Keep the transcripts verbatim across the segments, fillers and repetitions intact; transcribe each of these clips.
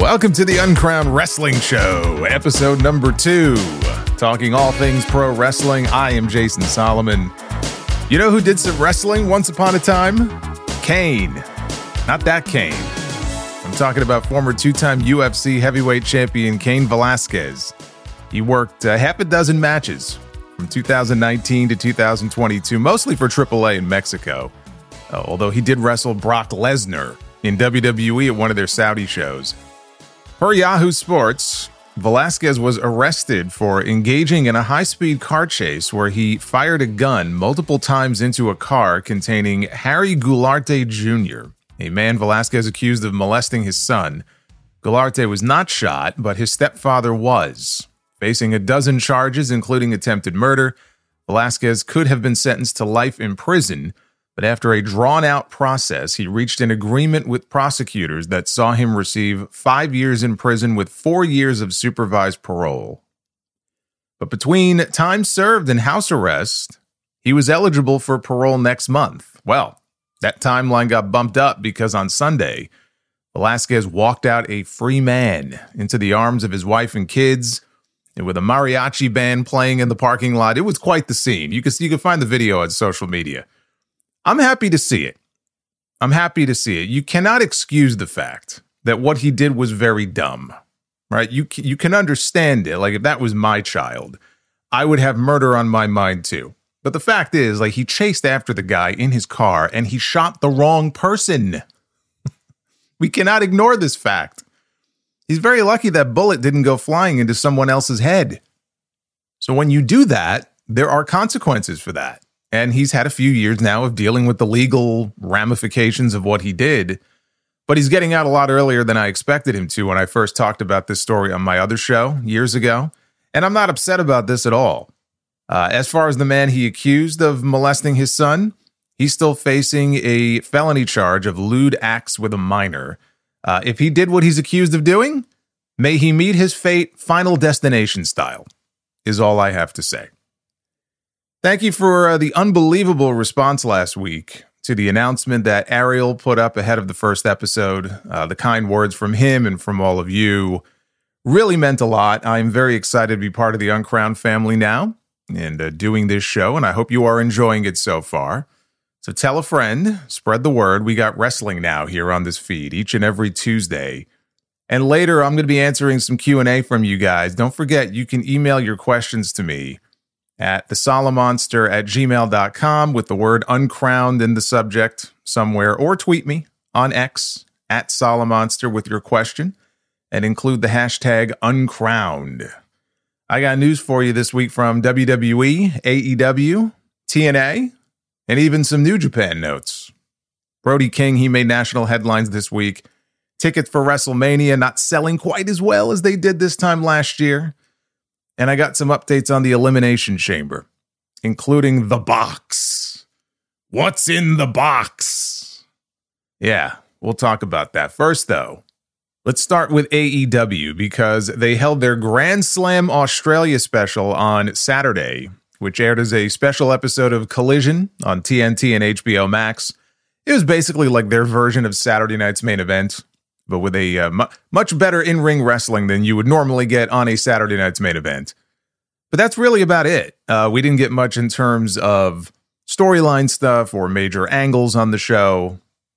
Welcome to the Uncrowned Wrestling Show, episode number two. Talking all things pro wrestling, I am Jason Solomon. You know who did some wrestling once upon a time? Kane. Not that Kane. I'm talking about former two-time U F C heavyweight champion Cain Velasquez. He worked uh, half a dozen matches from two thousand nineteen to two thousand twenty-two, mostly for triple A in Mexico, uh, although he did wrestle Brock Lesnar in W W E at one of their Saudi shows. Per Yahoo Sports, Velasquez was arrested for engaging in a high-speed car chase where he fired a gun multiple times into a car containing Harry Goularte Junior, a man Velasquez accused of molesting his son. Goularte was not shot, but his stepfather was. Facing a dozen charges, including attempted murder, Velasquez could have been sentenced to life in prison, but after a drawn-out process, he reached an agreement with prosecutors that saw him receive five years in prison with four years of supervised parole. But between time served and house arrest, he was eligible for parole next month. Well, that timeline got bumped up because on Sunday, Velasquez walked out a free man into the arms of his wife and kids, and with a mariachi band playing in the parking lot. It was quite the scene. You can, you can find the video on social media. I'm happy to see it. I'm happy to see it. You cannot excuse the fact that what he did was very dumb, right? You you can understand it. Like, if that was my child, I would have murder on my mind too. But the fact is, like, he chased after the guy in his car and he shot the wrong person. We cannot ignore this fact. He's very lucky that bullet didn't go flying into someone else's head. So when you do that, there are consequences for that. And he's had a few years now of dealing with the legal ramifications of what he did. But he's getting out a lot earlier than I expected him to when I first talked about this story on my other show years ago. And I'm not upset about this at all. Uh, as far as the man he accused of molesting his son, he's still facing a felony charge of lewd acts with a minor. Uh, if he did what he's accused of doing, may he meet his fate Final Destination style, is all I have to say. Thank you for uh, the unbelievable response last week to the announcement that Ariel put up ahead of the first episode. Uh, the kind words from him and from all of you really meant a lot. I'm very excited to be part of the Uncrowned family now and uh, doing this show, and I hope you are enjoying it so far. So tell a friend, spread the word. We got wrestling now here on this feed each and every Tuesday. And later, I'm going to be answering some Q and A from you guys. Don't forget, you can email your questions to me at the solomonster at gmail dot com with the word uncrowned in the subject somewhere, or tweet me on X at Solomonster with your question and include the hashtag uncrowned. I got news for you this week from W W E, A E W, T N A, and even some New Japan notes. Brody King, he made national headlines this week. Tickets for WrestleMania not selling quite as well as they did this time last year. And I got some updates on the Elimination Chamber, including the box. What's in the box? Yeah, we'll talk about that. First, though, let's start with A E W because they held their Grand Slam Australia special on Saturday, which aired as a special episode of Collision on T N T and H B O Max. It was basically like their version of Saturday night's main event, but with a uh, mu- much better in-ring wrestling than you would normally get on a Saturday night's main event. But that's really about it. Uh, we didn't get much in terms of storyline stuff or major angles on the show.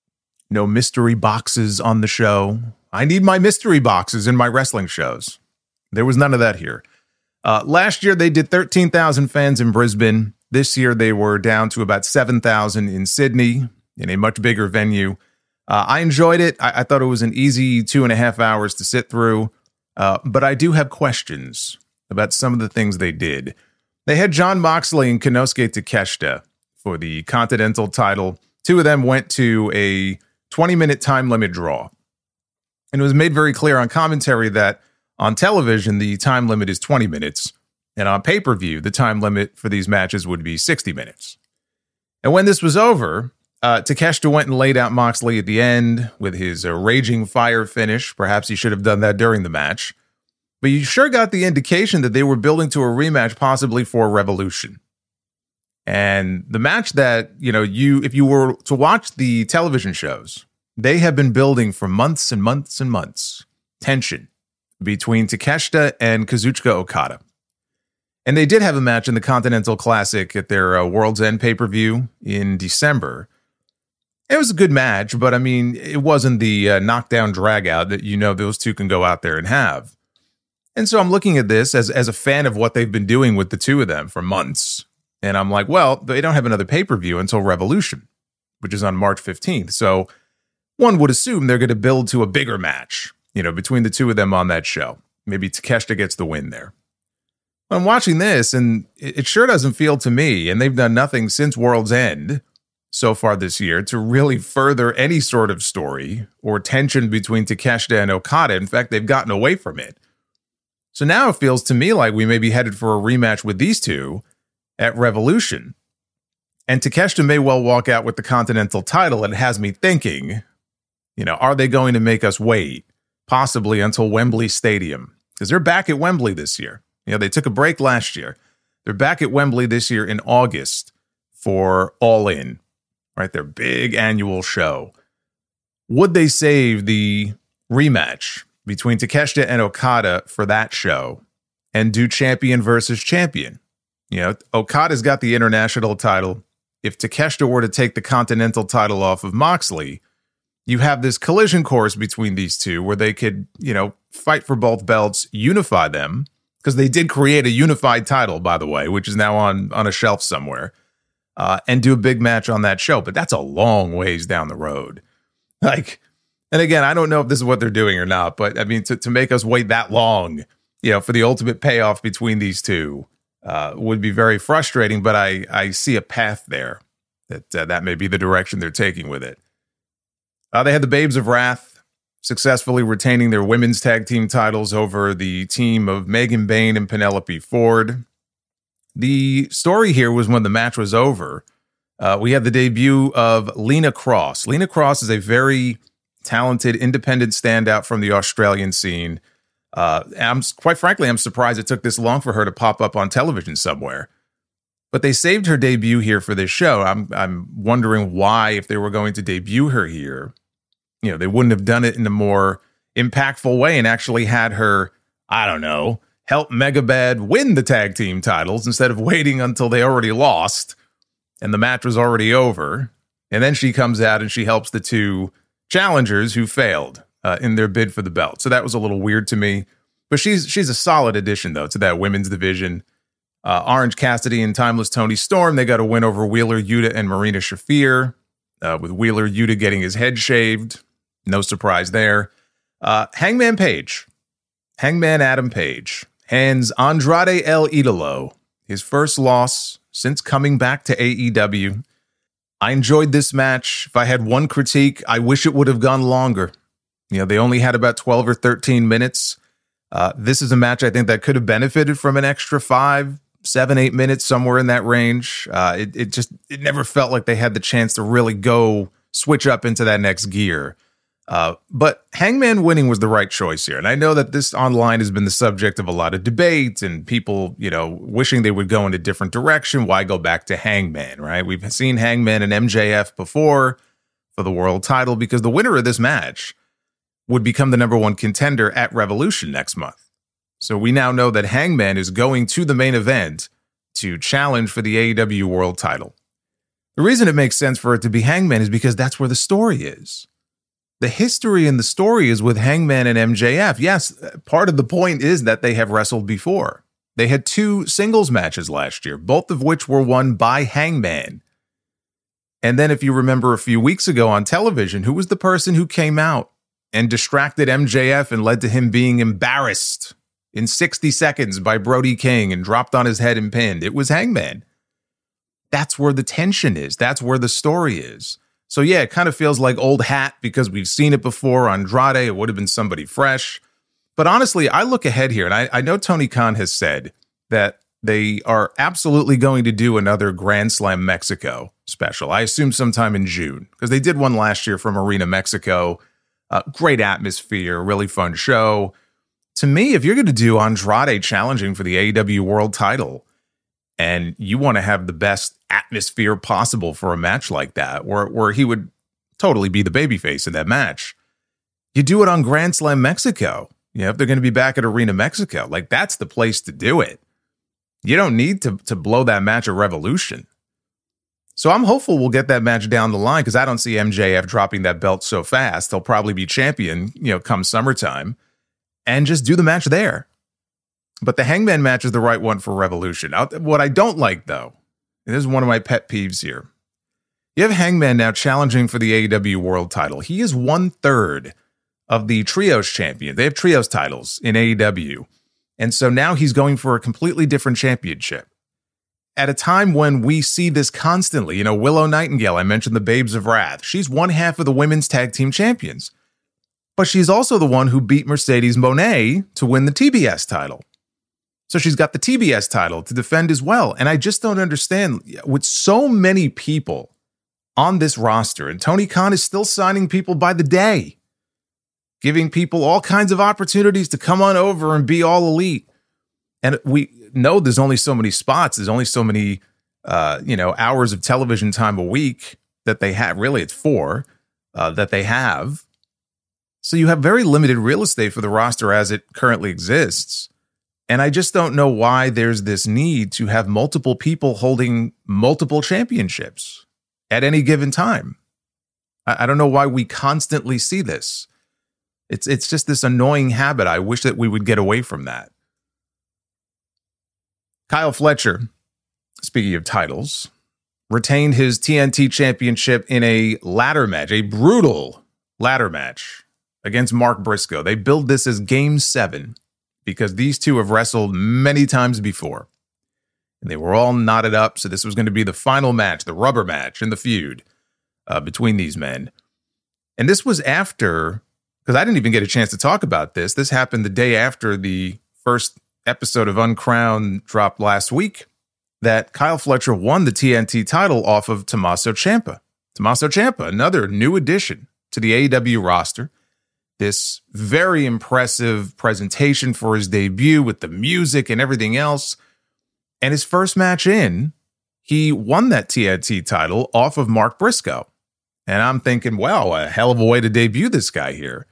No mystery boxes on the show. I need my mystery boxes in my wrestling shows. There was none of that here. Uh, last year, they did thirteen thousand fans in Brisbane. This year, they were down to about seven thousand in Sydney in a much bigger venue. Uh, I enjoyed it. I-, I thought it was an easy two and a half hours to sit through. Uh, but I do have questions about some of the things they did. They had Jon Moxley and Konosuke Takeshita for the Continental title. Two of them went to a twenty-minute time limit draw. And it was made very clear on commentary that on television, the time limit is twenty minutes. And on pay-per-view, the time limit for these matches would be sixty minutes. And when this was over, uh, Takeshita went and laid out Moxley at the end with his uh, raging fire finish. Perhaps he should have done that during the match. But you sure got the indication that they were building to a rematch, possibly for Revolution. And the match that, you know, you if you were to watch the television shows, they have been building for months and months and months tension between Takeshita and Kazuchika Okada. And they did have a match in the Continental Classic at their uh, World's End pay-per-view in December. It was a good match, but I mean, it wasn't the uh, knockdown drag-out that you know those two can go out there and have. And so I'm looking at this as, as a fan of what they've been doing with the two of them for months. And I'm like, well, they don't have another pay-per-view until Revolution, which is on March fifteenth. So one would assume they're going to build to a bigger match, you know, between the two of them on that show. Maybe Takeshita gets the win there. I'm watching this, and it sure doesn't feel to me, and they've done nothing since World's End so far this year to really further any sort of story or tension between Takeshita and Okada. In fact, they've gotten away from it. So now it feels to me like we may be headed for a rematch with these two at Revolution. And Takeshita may well walk out with the Continental title, and it has me thinking, you know, are they going to make us wait, possibly until Wembley Stadium? Because they're back at Wembley this year. You know, they took a break last year. They're back at Wembley this year in August for All In, right? Their big annual show. Would they save the rematch between Takeshita and Okada for that show and do champion versus champion? You know, Okada's got the international title. If Takeshita were to take the Continental title off of Moxley, you have this collision course between these two where they could, you know, fight for both belts, unify them. Because they did create a unified title, by the way, which is now on, on a shelf somewhere, uh, and do a big match on that show. But that's a long ways down the road. Like, and again, I don't know if this is what they're doing or not, but I mean, to, to make us wait that long, you know, for the ultimate payoff between these two uh, would be very frustrating. But I, I see a path there that uh, that may be the direction they're taking with it. Uh, they had the Babes of Wrath successfully retaining their women's tag team titles over the team of Megan Bayne and Penelope Ford. The story here was when the match was over, uh, we had the debut of Lena Cross. Lena Cross is a very talented independent standout from the Australian scene. Uh, I'm quite frankly, I'm surprised it took this long for her to pop up on television somewhere. But they saved her debut here for this show. I'm I'm wondering why, if they were going to debut her here, you know, they wouldn't have done it in a more impactful way and actually had her, I don't know, help Megabad win the tag team titles instead of waiting until they already lost and the match was already over. And then she comes out and she helps the two challengers who failed uh, in their bid for the belt. So that was a little weird to me. But she's she's a solid addition, though, to that women's division. Uh, Orange Cassidy and Timeless Toni Storm, they got a win over Wheeler Yuta and Marina Shafir, uh, with Wheeler Yuta getting his head shaved. No surprise there. Uh, Hangman Page, Hangman Adam Page, hands Andrade El Idolo his first loss since coming back to A E W. I enjoyed this match. If I had one critique, I wish it would have gone longer. You know, they only had about twelve or thirteen minutes. Uh, this is a match I think that could have benefited from an extra five, seven, eight minutes, somewhere in that range. Uh, it, it just, it never felt like they had the chance to really go switch up into that next gear. Uh, but Hangman winning was the right choice here. And I know that this online has been the subject of a lot of debate and people, you know, wishing they would go in a different direction. Why go back to Hangman, right? We've seen Hangman and M J F before for the world title because the winner of this match would become the number one contender at Revolution next month. So we now know that Hangman is going to the main event to challenge for the A E W world title. The reason it makes sense for it to be Hangman is because that's where the story is. The history and the story is with Hangman and M J F. Yes, part of the point is that they have wrestled before. They had two singles matches last year, both of which were won by Hangman. And then if you remember a few weeks ago on television, who was the person who came out and distracted M J F and led to him being embarrassed in sixty seconds by Brody King and dropped on his head and pinned? It was Hangman. That's where the tension is. That's where the story is. So yeah, it kind of feels like old hat because we've seen it before. Andrade, it would have been somebody fresh. But honestly, I look ahead here, and I, I know Tony Khan has said that they are absolutely going to do another Grand Slam Mexico special. I assume sometime in June, because they did one last year from Arena Mexico. Uh, great atmosphere, really fun show. To me, if you're going to do Andrade challenging for the A E W World title, and you want to have the best atmosphere possible for a match like that, where, where he would totally be the babyface in that match, you do it on Grand Slam Mexico. You know, if they're going to be back at Arena Mexico, like that's the place to do it. You don't need to, to blow that match at Revolution. So I'm hopeful we'll get that match down the line because I don't see M J F dropping that belt so fast. He'll probably be champion, you know, come summertime and just do the match there. But the Hangman match is the right one for Revolution. What I don't like, though, and this is one of my pet peeves here. You have Hangman now challenging for the A E W World title. He is one third of the Trios champion. They have Trios titles in A E W. And so now he's going for a completely different championship. At a time when we see this constantly, you know, Willow Nightingale, I mentioned the Babes of Wrath. She's one half of the women's tag team champions. But she's also the one who beat Mercedes Moné to win the T B S title. So she's got the T B S title to defend as well. And I just don't understand, with so many people on this roster, and Tony Khan is still signing people by the day, giving people all kinds of opportunities to come on over and be all elite. And we know there's only so many spots. There's only so many, uh, you know, hours of television time a week that they have. Really, it's four uh, that they have. So you have very limited real estate for the roster as it currently exists. And I just don't know why there's this need to have multiple people holding multiple championships at any given time. I, I don't know why we constantly see this. It's it's just this annoying habit. I wish that we would get away from that. Kyle Fletcher, speaking of titles, retained his T N T championship in a ladder match, a brutal ladder match against Mark Briscoe. They billed this as Game seven because these two have wrestled many times before. And they were all knotted up, so this was going to be the final match, the rubber match in the feud uh, between these men. And this was after, because I didn't even get a chance to talk about this, this happened the day after the first episode of Uncrowned dropped last week, that Kyle Fletcher won the T N T title off of Tommaso Ciampa. Tommaso Ciampa, another new addition to the A E W roster. This very impressive presentation for his debut with the music and everything else. And his first match in, he won that T N T title off of Mark Briscoe. And I'm thinking, wow, a hell of a way to debut this guy here.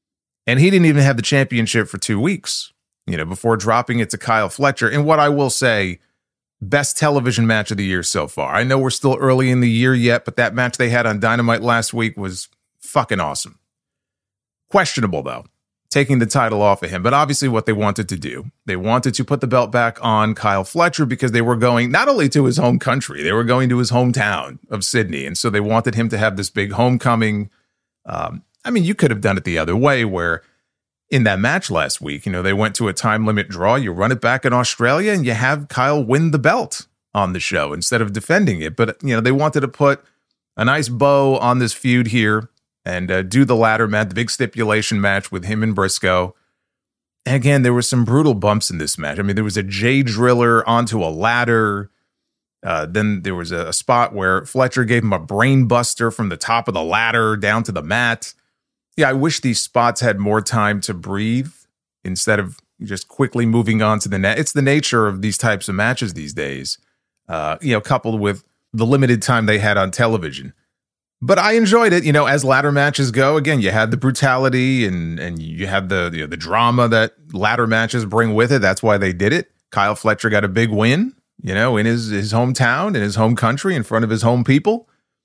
And he didn't even have the championship for two weeks, you know, before dropping it to Kyle Fletcher. And what I will say, best television match of the year so far. I know we're still early in the year yet, but that match they had on Dynamite last week was fucking awesome. Questionable, though, taking the title off of him. But obviously what they wanted to do, they wanted to put the belt back on Kyle Fletcher because they were going not only to his home country, they were going to his hometown of Sydney. And so they wanted him to have this big homecoming. Um, I mean, you could have done it the other way where in that match last week, you know, they went to a time limit draw. You run it back in Australia and you have Kyle win the belt on the show instead of defending it. But, you know, they wanted to put a nice bow on this feud here and uh, do the ladder match, the big stipulation match with him and Briscoe. And again, there were some brutal bumps in this match. I mean, there was a J driller onto a ladder. Uh, then there was a, a spot where Fletcher gave him a brain buster from the top of the ladder down to the mat. Yeah, I wish these spots had more time to breathe instead of just quickly moving on to the net. It's the nature of these types of matches these days, uh, you know, coupled with the limited time they had on television. But I enjoyed it, you know, as ladder matches go. Again, you had the brutality and and you had the you know, the drama that ladder matches bring with it. That's why they did it. Kyle Fletcher got a big win, you know, in his, his hometown, in his home country, in front of his home people.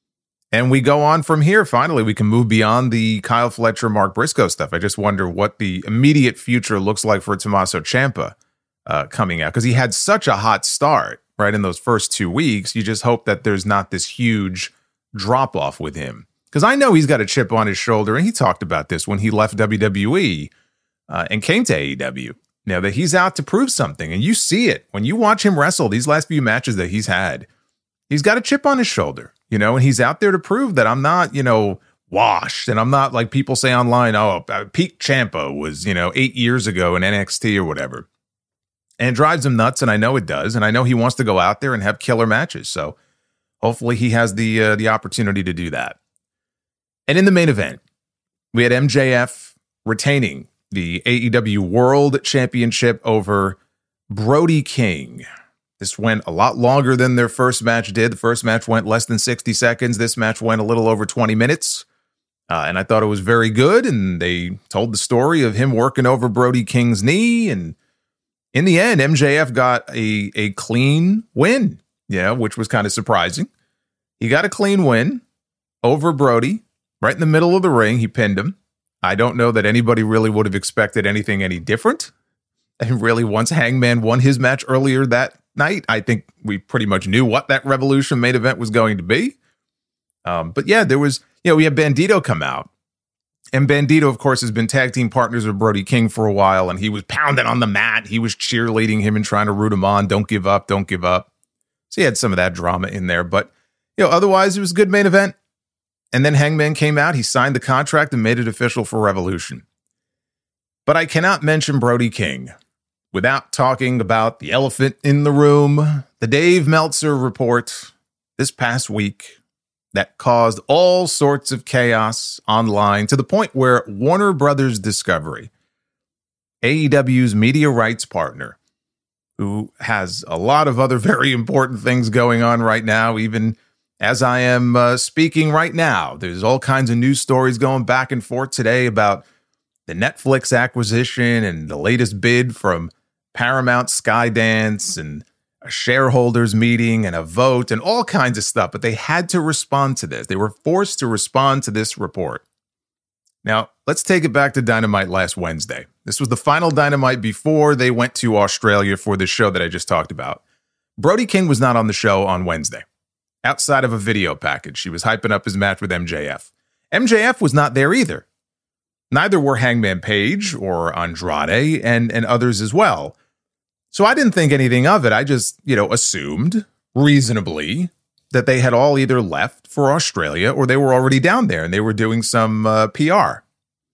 And we go on from here. Finally, we can move beyond the Kyle Fletcher, Mark Briscoe stuff. I just wonder what the immediate future looks like for Tommaso Ciampa uh, coming out, because he had such a hot start, right, in those first two weeks. You just hope that there's not this huge drop off with him, because I know he's got a chip on his shoulder, and he talked about this when he left W W E uh, and came to A E W. Now that he's out to prove something, and you see it when you watch him wrestle these last few matches that he's had. He's got a chip on his shoulder, you know, and he's out there to prove that I'm not, you know, washed, and I'm not like people say online. Oh, peak Ciampa was, you know, eight years ago in N X T or whatever, and it drives him nuts, and I know it does, and I know he wants to go out there and have killer matches. So hopefully he has the uh, the opportunity to do that. And in the main event, we had M J F retaining the A E W World Championship over Brody King. This went a lot longer than their first match did. The first match went less than sixty seconds. This match went a little over twenty minutes. Uh, and I thought it was very good. And they told the story of him working over Brody King's knee. And in the end, M J F got a, a clean win, yeah, which was kind of surprising. He got a clean win over Brody right in the middle of the ring. He pinned him. I don't know that anybody really would have expected anything any different. And really, once Hangman won his match earlier that night, I think we pretty much knew what that Revolution main event was going to be. Um, but yeah, there was, you know, we had Bandito come out. And Bandito, of course, has been tag team partners with Brody King for a while. And he was pounding on the mat. He was cheerleading him and trying to root him on. Don't give up. Don't give up. So he had some of that drama in there. But, you know, otherwise, it was a good main event. And then Hangman came out. He signed the contract and made it official for Revolution. But I cannot mention Brody King without talking about the elephant in the room, the Dave Meltzer report this past week that caused all sorts of chaos online to the point where Warner Brothers Discovery, A E W's media rights partner, who has a lot of other very important things going on right now, even as I am uh, speaking right now, there's all kinds of news stories going back and forth today about the Netflix acquisition and the latest bid from Paramount Skydance and a shareholders meeting and a vote and all kinds of stuff, but they had to respond to this. They were forced to respond to this report. Now, let's take it back to Dynamite last Wednesday. This was the final Dynamite before they went to Australia for the show that I just talked about. Brody King was not on the show on Wednesday. Outside of a video package, she was hyping up his match with M J F. M J F was not there either. Neither were Hangman Page or Andrade and, and others as well. So I didn't think anything of it. I just, you know, assumed reasonably that they had all either left for Australia or they were already down there and they were doing some uh, P R.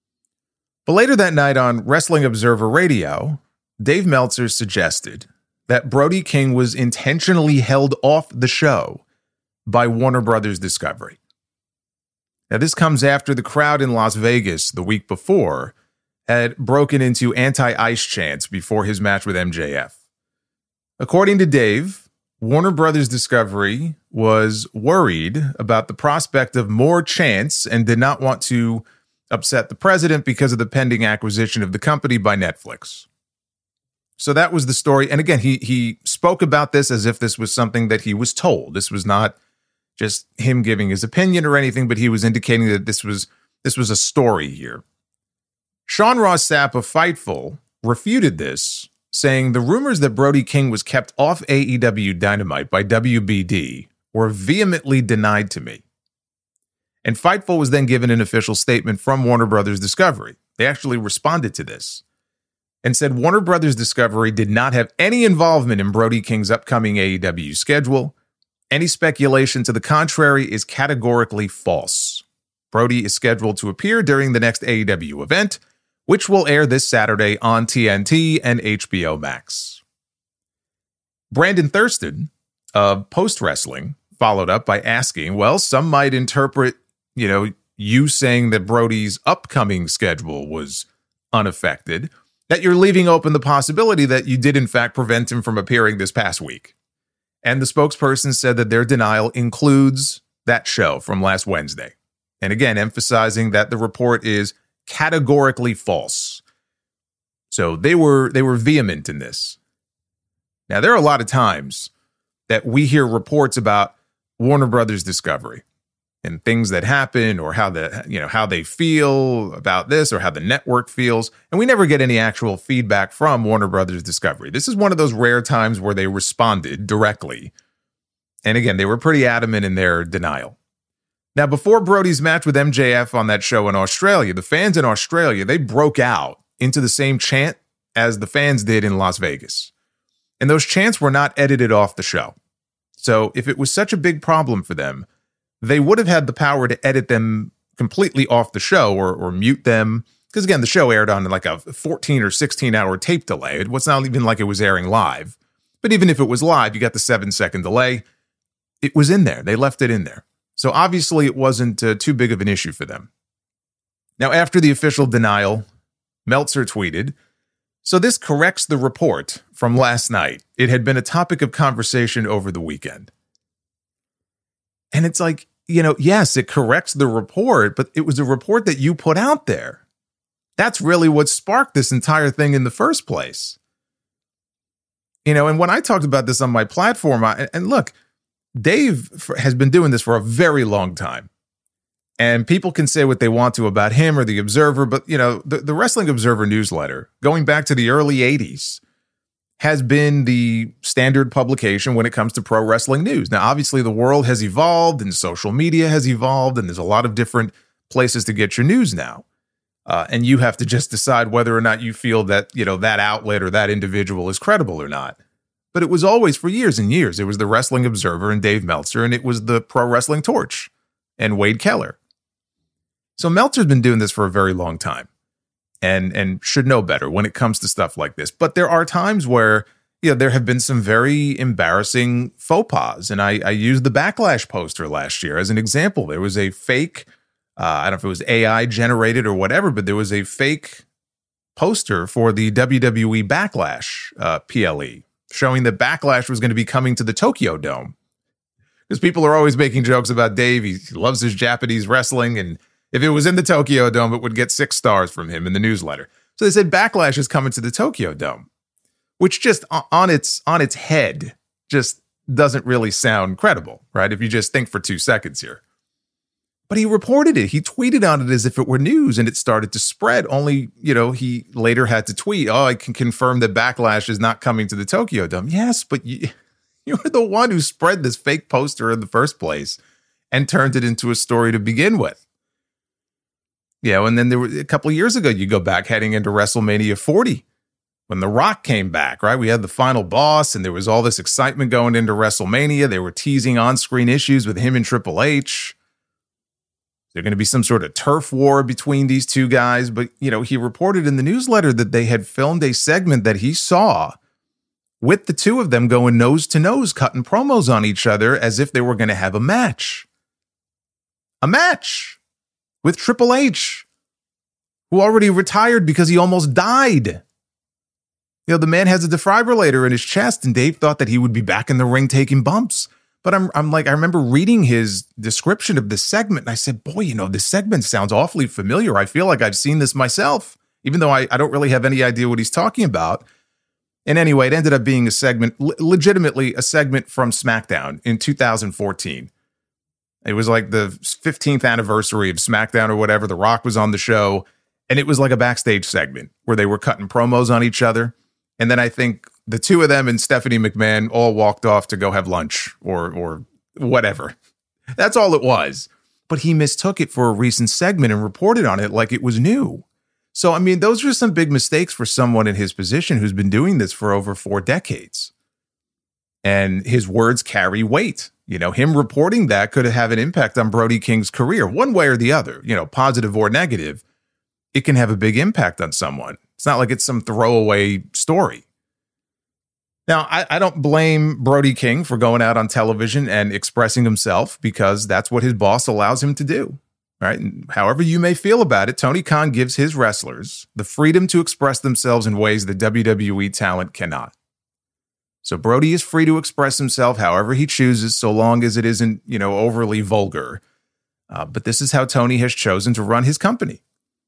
But later that night on Wrestling Observer Radio, Dave Meltzer suggested that Brody King was intentionally held off the show by Warner Brothers Discovery. Now, this comes after the crowd in Las Vegas the week before had broken into anti-ice chants before his match with M J F. According to Dave, Warner Brothers Discovery was worried about the prospect of more chants and did not want to upset the president because of the pending acquisition of the company by Netflix. So that was the story. And again, he he spoke about this as if this was something that he was told. This was not just him giving his opinion or anything, but he was indicating that this was this was a story here. Sean Ross Sapp of Fightful refuted this, saying the rumors that Brody King was kept off A E W Dynamite by W B D were vehemently denied to me. And Fightful was then given an official statement from Warner Brothers Discovery. They actually responded to this and said Warner Brothers Discovery did not have any involvement in Brody King's upcoming A E W schedule. Any speculation to the contrary is categorically false. Brody is scheduled to appear during the next A E W event, which will air this Saturday on T N T and H B O Max. Brandon Thurston of Post Wrestling followed up by asking, well, some might interpret, you know, you saying that Brody's upcoming schedule was unaffected, that you're leaving open the possibility that you did in fact prevent him from appearing this past week. And the spokesperson said that their denial includes that show from last Wednesday. And again, emphasizing that the report is categorically false. So they were they were vehement in this. Now, there are a lot of times that we hear reports about Warner Brothers Discovery and things that happen or how the you know how they feel about this or how the network feels, and we never get any actual feedback from Warner Brothers Discovery. This is one of those rare times where they responded directly. And again, they were pretty adamant in their denial. Now, before Brody's match with M J F on that show in Australia, the fans in Australia, they broke out into the same chant as the fans did in Las Vegas. And those chants were not edited off the show. So if it was such a big problem for them, they would have had the power to edit them completely off the show or, or mute them. Because again, the show aired on like a fourteen or sixteen hour tape delay. It was not even like it was airing live. But even if it was live, you got the seven second delay. It was in there. They left it in there. So obviously it wasn't uh, too big of an issue for them. Now, after the official denial, Meltzer tweeted, so this corrects the report from last night. It had been a topic of conversation over the weekend. And it's like, you know, yes, it corrects the report, but it was a report that you put out there. That's really what sparked this entire thing in the first place. You know, and when I talked about this on my platform, I, and look, Dave has been doing this for a very long time. And people can say what they want to about him or the Observer, but, you know, the, the Wrestling Observer newsletter, going back to the early eighties, has been the standard publication when it comes to pro wrestling news. Now, obviously, the world has evolved and social media has evolved, and there's a lot of different places to get your news now. Uh, and you have to just decide whether or not you feel that, you know, that outlet or that individual is credible or not. But it was always, for years and years, it was the Wrestling Observer and Dave Meltzer, and it was the Pro Wrestling Torch and Wade Keller. So Meltzer's been doing this for a very long time and and should know better when it comes to stuff like this. But there are times where, you know, there have been some very embarrassing faux pas. And I, I used the Backlash poster last year as an example. There was a fake, uh, I don't know if it was A I generated or whatever, but there was a fake poster for the W W E Backlash uh, P L E showing that Backlash was going to be coming to the Tokyo Dome. Because people are always making jokes about Dave. He loves his Japanese wrestling, and if it was in the Tokyo Dome, it would get six stars from him in the newsletter. So they said Backlash is coming to the Tokyo Dome, which just on its on its head just doesn't really sound credible, right? If you just think for two seconds here. But he reported it. He tweeted on it as if it were news, and it started to spread. Only, you know, he later had to tweet, oh, I can confirm that Backlash is not coming to the Tokyo Dome. Yes, but you, you're the one who spread this fake poster in the first place and turned it into a story to begin with. Yeah, and then there were a couple of years ago, you go back heading into WrestleMania forty when The Rock came back, right? We had the final boss, and there was all this excitement going into WrestleMania. They were teasing on-screen issues with him and Triple H. There's going to be some sort of turf war between these two guys. But, you know, he reported in the newsletter that they had filmed a segment that he saw with the two of them going nose to nose, cutting promos on each other as if they were going to have a match. A match! With Triple H, who already retired because he almost died. You know, the man has a defibrillator in his chest, and Dave thought that he would be back in the ring taking bumps. But I'm I'm like, I remember reading his description of this segment, and I said, boy, you know, this segment sounds awfully familiar. I feel like I've seen this myself, even though I, I don't really have any idea what he's talking about. And anyway, it ended up being a segment, le- legitimately a segment from SmackDown in two thousand fourteen. It was like the fifteenth anniversary of SmackDown or whatever. The Rock was on the show, and it was like a backstage segment where they were cutting promos on each other. And then I think the two of them and Stephanie McMahon all walked off to go have lunch or or whatever. That's all it was. But he mistook it for a recent segment and reported on it like it was new. So, I mean, those are some big mistakes for someone in his position who's been doing this for over four decades. And his words carry weight. You know, him reporting that could have an impact on Brody King's career, one way or the other, you know, positive or negative. It can have a big impact on someone. It's not like it's some throwaway story. Now, I, I don't blame Brody King for going out on television and expressing himself because that's what his boss allows him to do, right? And however you may feel about it, Tony Khan gives his wrestlers the freedom to express themselves in ways that W W E talent cannot. So Brody is free to express himself however he chooses, so long as it isn't, you know, overly vulgar. Uh, but this is how Tony has chosen to run his company.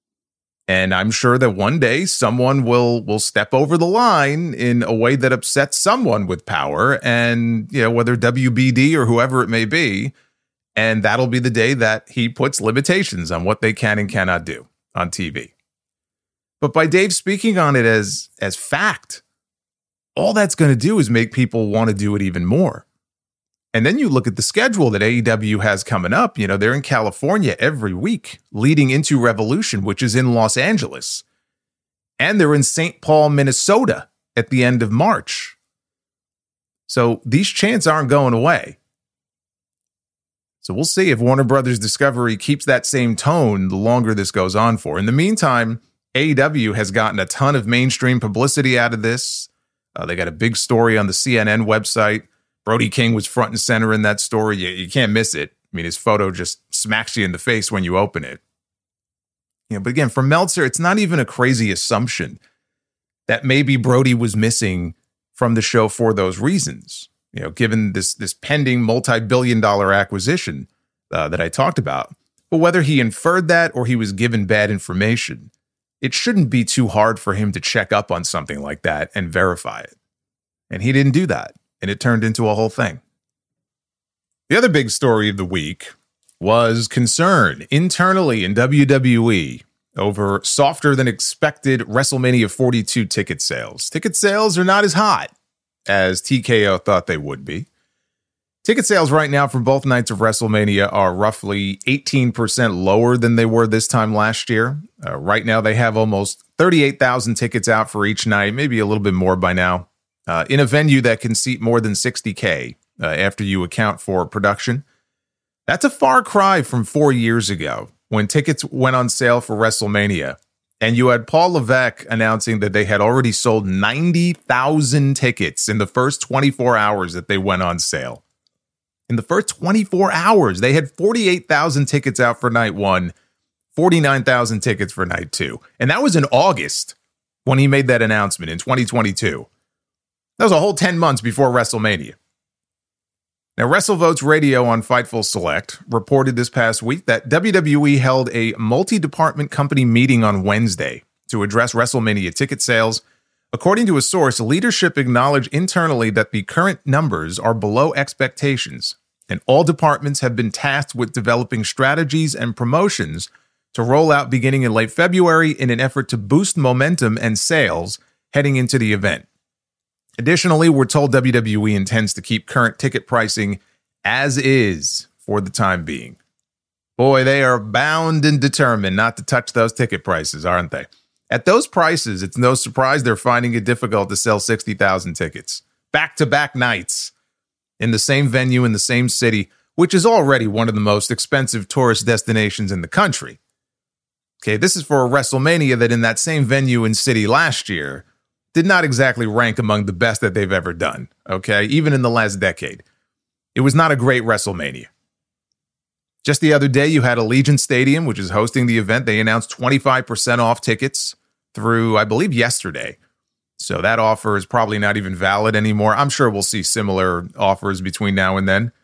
And I'm sure that one day someone will will step over the line in a way that upsets someone with power, and, you know, whether W B D or whoever it may be, and that'll be the day that he puts limitations on what they can and cannot do on T V. But by Dave speaking on it as as fact, all that's going to do is make people want to do it even more. And then you look at the schedule that A E W has coming up. You know, they're in California every week leading into Revolution, which is in Los Angeles. And they're in Saint Paul, Minnesota at the end of March. So these chants aren't going away. So we'll see if Warner Brothers Discovery keeps that same tone the longer this goes on for. In the meantime, A E W has gotten a ton of mainstream publicity out of this. Uh, they got a big story on the C N N website. Brody King was front and center in that story. You, you can't miss it. I mean, his photo just smacks you in the face when you open it. You know, but again, for Meltzer, it's not even a crazy assumption that maybe Brody was missing from the show for those reasons. You know, given this this pending multi-billion dollar acquisition, uh, that I talked about. But whether he inferred that or he was given bad information, it shouldn't be too hard for him to check up on something like that and verify it. And he didn't do that, and it turned into a whole thing. The other big story of the week was concern internally in W W E over softer than expected WrestleMania forty-two ticket sales. Ticket sales are not as hot as T K O thought they would be. Ticket sales right now for both nights of WrestleMania are roughly eighteen percent lower than they were this time last year. Uh, right now, they have almost thirty-eight thousand tickets out for each night, maybe a little bit more by now, uh, in a venue that can seat more than sixty thousand uh, after you account for production. That's a far cry from four years ago when tickets went on sale for WrestleMania, and you had Paul Levesque announcing that they had already sold ninety thousand tickets in the first twenty-four hours that they went on sale. In the first twenty-four hours, they had forty-eight thousand tickets out for night one, forty-nine thousand tickets for night two. And that was in August when he made that announcement in twenty twenty-two. That was a whole ten months before WrestleMania. Now, WrestleVotes Radio on Fightful Select reported this past week that W W E held a multi-department company meeting on Wednesday to address WrestleMania ticket sales. According to a source, leadership acknowledged internally that the current numbers are below expectations, and all departments have been tasked with developing strategies and promotions to roll out beginning in late February in an effort to boost momentum and sales heading into the event. Additionally, we're told W W E intends to keep current ticket pricing as is for the time being. Boy, they are bound and determined not to touch those ticket prices, aren't they? At those prices, it's no surprise they're finding it difficult to sell sixty thousand tickets. Back-to-back nights in the same venue in the same city, which is already one of the most expensive tourist destinations in the country. Okay, this is for a WrestleMania that in that same venue and city last year did not exactly rank among the best that they've ever done, okay, even in the last decade. It was not a great WrestleMania. Just the other day, you had Allegiant Stadium, which is hosting the event. They announced twenty-five percent off tickets through, I believe, yesterday. So that offer is probably not even valid anymore. I'm sure we'll see similar offers between now and then.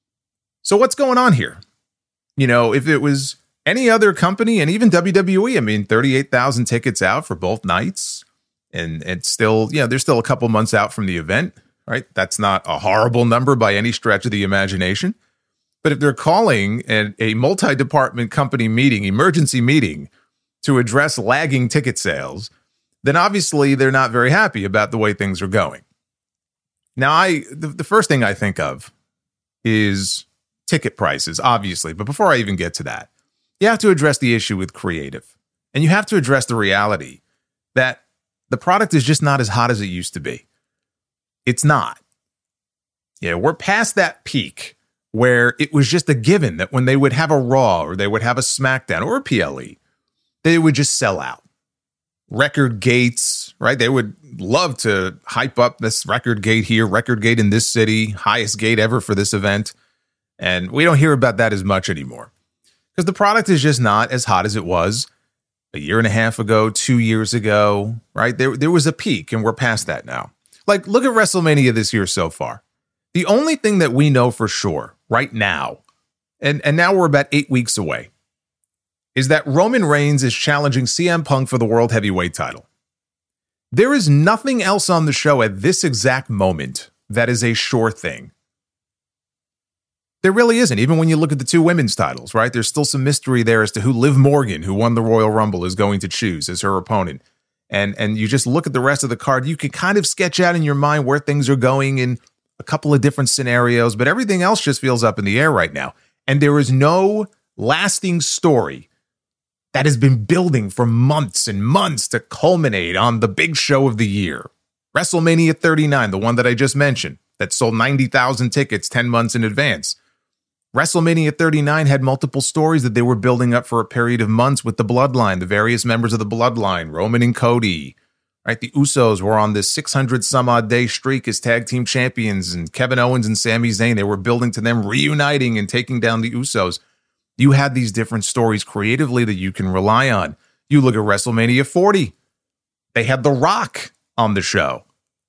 So what's going on here? You know, if it was any other company and even W W E, I mean, thirty-eight thousand tickets out for both nights. And it's still, you know, they're still a couple months out from the event, right? That's not a horrible number by any stretch of the imagination. But if they're calling a, a multi-department company meeting, emergency meeting, to address lagging ticket sales, then obviously they're not very happy about the way things are going. Now, I the, the first thing I think of is ticket prices, obviously. But before I even get to that, you have to address the issue with creative. And you have to address the reality that the product is just not as hot as it used to be. It's not. Yeah, we're past that peak where it was just a given that when they would have a Raw or they would have a SmackDown or a P L E, they would just sell out. Record gates, right? They would love to hype up this record gate here, record gate in this city, highest gate ever for this event. And we don't hear about that as much anymore because the product is just not as hot as it was a year and a half ago, two years ago, right? There, there was a peak and we're past that now. Like, look at WrestleMania this year so far. The only thing that we know for sure right now, and, and now we're about eight weeks away, is that Roman Reigns is challenging C M Punk for the World Heavyweight title. There is nothing else on the show at this exact moment that is a sure thing. There really isn't. Even when you look at the two women's titles, right? There's still some mystery there as to who Liv Morgan, who won the Royal Rumble, is going to choose as her opponent. And, and you just look at the rest of the card, you can kind of sketch out in your mind where things are going in a couple of different scenarios, but everything else just feels up in the air right now. And there is no lasting story that has been building for months and months to culminate on the big show of the year. WrestleMania thirty-nine, the one that I just mentioned, that sold ninety thousand tickets ten months in advance. WrestleMania thirty-nine had multiple stories that they were building up for a period of months with the Bloodline, the various members of the Bloodline, Roman and Cody, right? The Usos were on this six hundred some odd day streak as tag team champions, and Kevin Owens and Sami Zayn, they were building to them reuniting and taking down the Usos. You had these different stories creatively that you can rely on. You look at WrestleMania forty. They had The Rock on the show.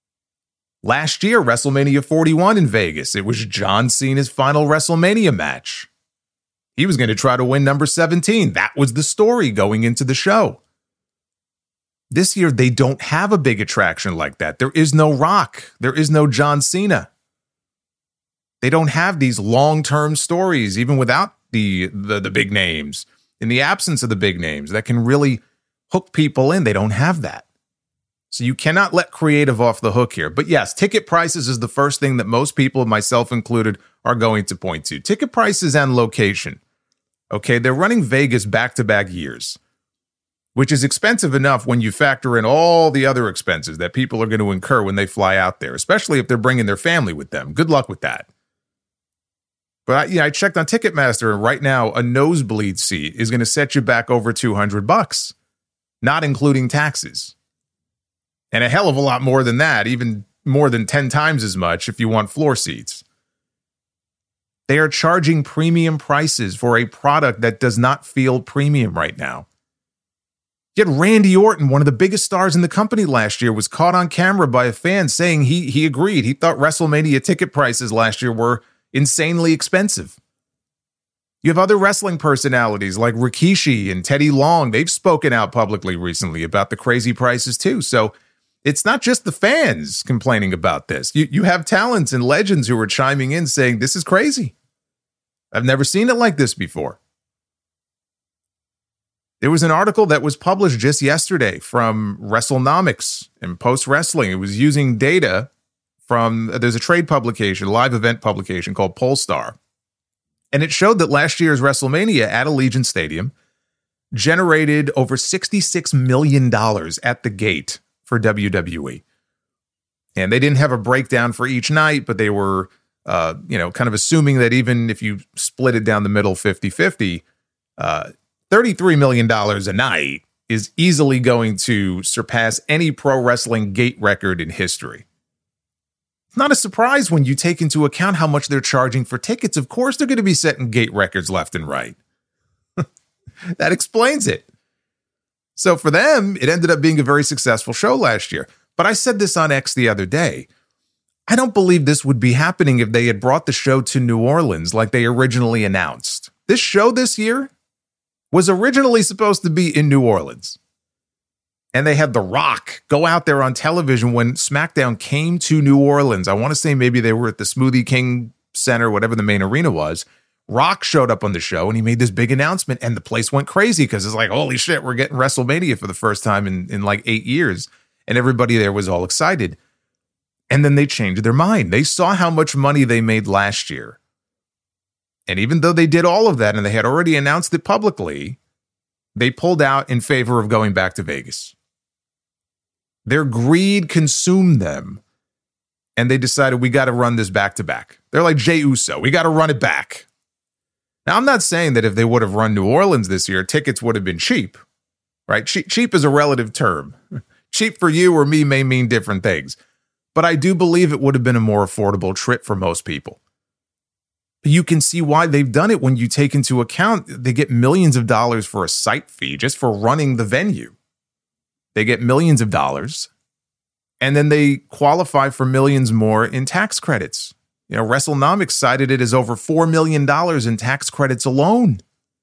Last year, WrestleMania forty-one in Vegas, it was John Cena's final WrestleMania match. He was going to try to win number seventeen. That was the story going into the show. This year, they don't have a big attraction like that. There is no Rock. There is no John Cena. They don't have these long-term stories, even without the, the, the big names. In the absence of the big names that can really hook people in, they don't have that. So you cannot let creative off the hook here. But yes, ticket prices is the first thing that most people, myself included, are going to point to. Ticket prices and location. Okay, they're running Vegas back-to-back years, which is expensive enough when you factor in all the other expenses that people are going to incur when they fly out there, especially if they're bringing their family with them. Good luck with that. But I, yeah, I checked on Ticketmaster, and right now, a nosebleed seat is going to set you back over two hundred bucks, not including taxes. And a hell of a lot more than that, even more than ten times as much if you want floor seats. They are charging premium prices for a product that does not feel premium right now. Yet Randy Orton, one of the biggest stars in the company last year, was caught on camera by a fan saying he, he agreed. He thought WrestleMania ticket prices last year were insanely expensive. You have other wrestling personalities like Rikishi and Teddy Long. They've spoken out publicly recently about the crazy prices too. So it's not just the fans complaining about this. You, you have talents and legends who are chiming in saying, this is crazy. I've never seen it like this before. There was an article that was published just yesterday from WrestleNomics and Post Wrestling. It was using data from, there's a trade publication, a live event publication called Polestar. And it showed that last year's WrestleMania at Allegiant Stadium generated over sixty-six million dollars at the gate for W W E. And they didn't have a breakdown for each night, but they were, uh, you know, kind of assuming that even if you split it down the middle fifty-fifty, uh, thirty-three million dollars a night is easily going to surpass any pro wrestling gate record in history. It's not a surprise when you take into account how much they're charging for tickets. Of course, they're going to be setting gate records left and right. That explains it. So for them, it ended up being a very successful show last year. But I said this on X the other day. I don't believe this would be happening if they had brought the show to New Orleans like they originally announced. This show this year was originally supposed to be in New Orleans. And they had The Rock go out there on television when SmackDown came to New Orleans. I want to say maybe they were at the Smoothie King Center, whatever the main arena was. Rock showed up on the show and he made this big announcement and the place went crazy because it's like, holy shit, we're getting WrestleMania for the first time in, in like eight years. And everybody there was all excited. And then they changed their mind. They saw how much money they made last year. And even though they did all of that and they had already announced it publicly, they pulled out in favor of going back to Vegas. Their greed consumed them, and they decided we got to run this back to back. They're like Jey Uso. We got to run it back. Now, I'm not saying that if they would have run New Orleans this year, tickets would have been cheap, right? Che- cheap is a relative term. Cheap for you or me may mean different things, but I do believe it would have been a more affordable trip for most people. You can see why they've done it when you take into account they get millions of dollars for a site fee just for running the venue. They get millions of dollars, and then they qualify for millions more in tax credits. You know, WrestleNomics cited it as over four million dollars in tax credits alone.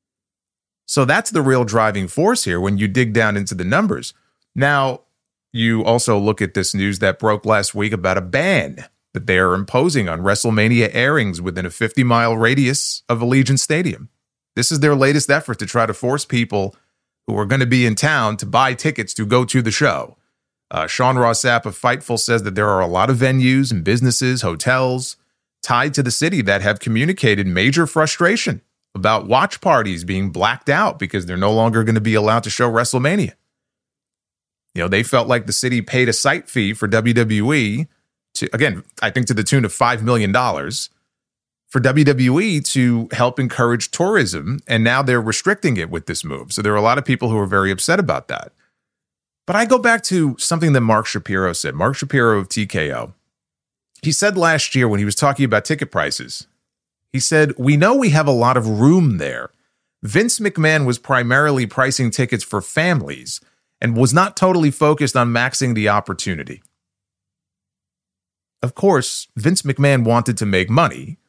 So that's the real driving force here when you dig down into the numbers. Now, you also look at this news that broke last week about a ban that they are imposing on WrestleMania airings within a fifty-mile radius of Allegiant Stadium. This is their latest effort to try to force people who are going to be in town to buy tickets to go to the show. Uh, Sean Ross Sapp of Fightful says that there are a lot of venues and businesses, hotels tied to the city that have communicated major frustration about watch parties being blacked out because they're no longer going to be allowed to show WrestleMania. You know, they felt like the city paid a site fee for W W E to, again, I think to the tune of five million dollars for W W E to help encourage tourism, and now they're restricting it with this move. So there are a lot of people who are very upset about that. But I go back to something that Mark Shapiro said. Mark Shapiro of T K O. He said last year when he was talking about ticket prices, he said, we know we have a lot of room there. Vince McMahon was primarily pricing tickets for families and was not totally focused on maxing the opportunity. Of course, Vince McMahon wanted to make money,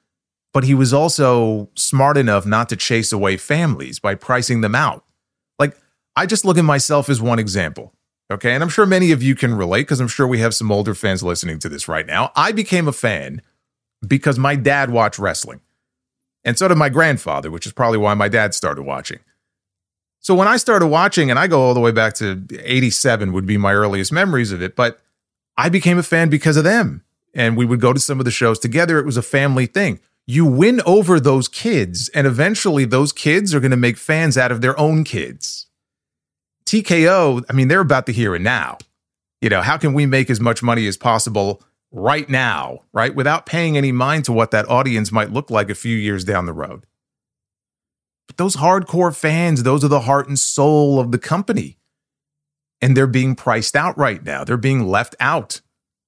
but he was also smart enough not to chase away families by pricing them out. Like, I just look at myself as one example, okay? And I'm sure many of you can relate because I'm sure we have some older fans listening to this right now. I became a fan because my dad watched wrestling. And so did my grandfather, which is probably why my dad started watching. So when I started watching, and I go all the way back to eighty-seven would be my earliest memories of it, but I became a fan because of them. And we would go to some of the shows together. It was a family thing. You win over those kids, and eventually those kids are going to make fans out of their own kids. T K O, I mean, they're about to hear it now. You know, how can we make as much money as possible right now, right? Without paying any mind to what that audience might look like a few years down the road. But those hardcore fans, those are the heart and soul of the company. And they're being priced out right now. They're being left out.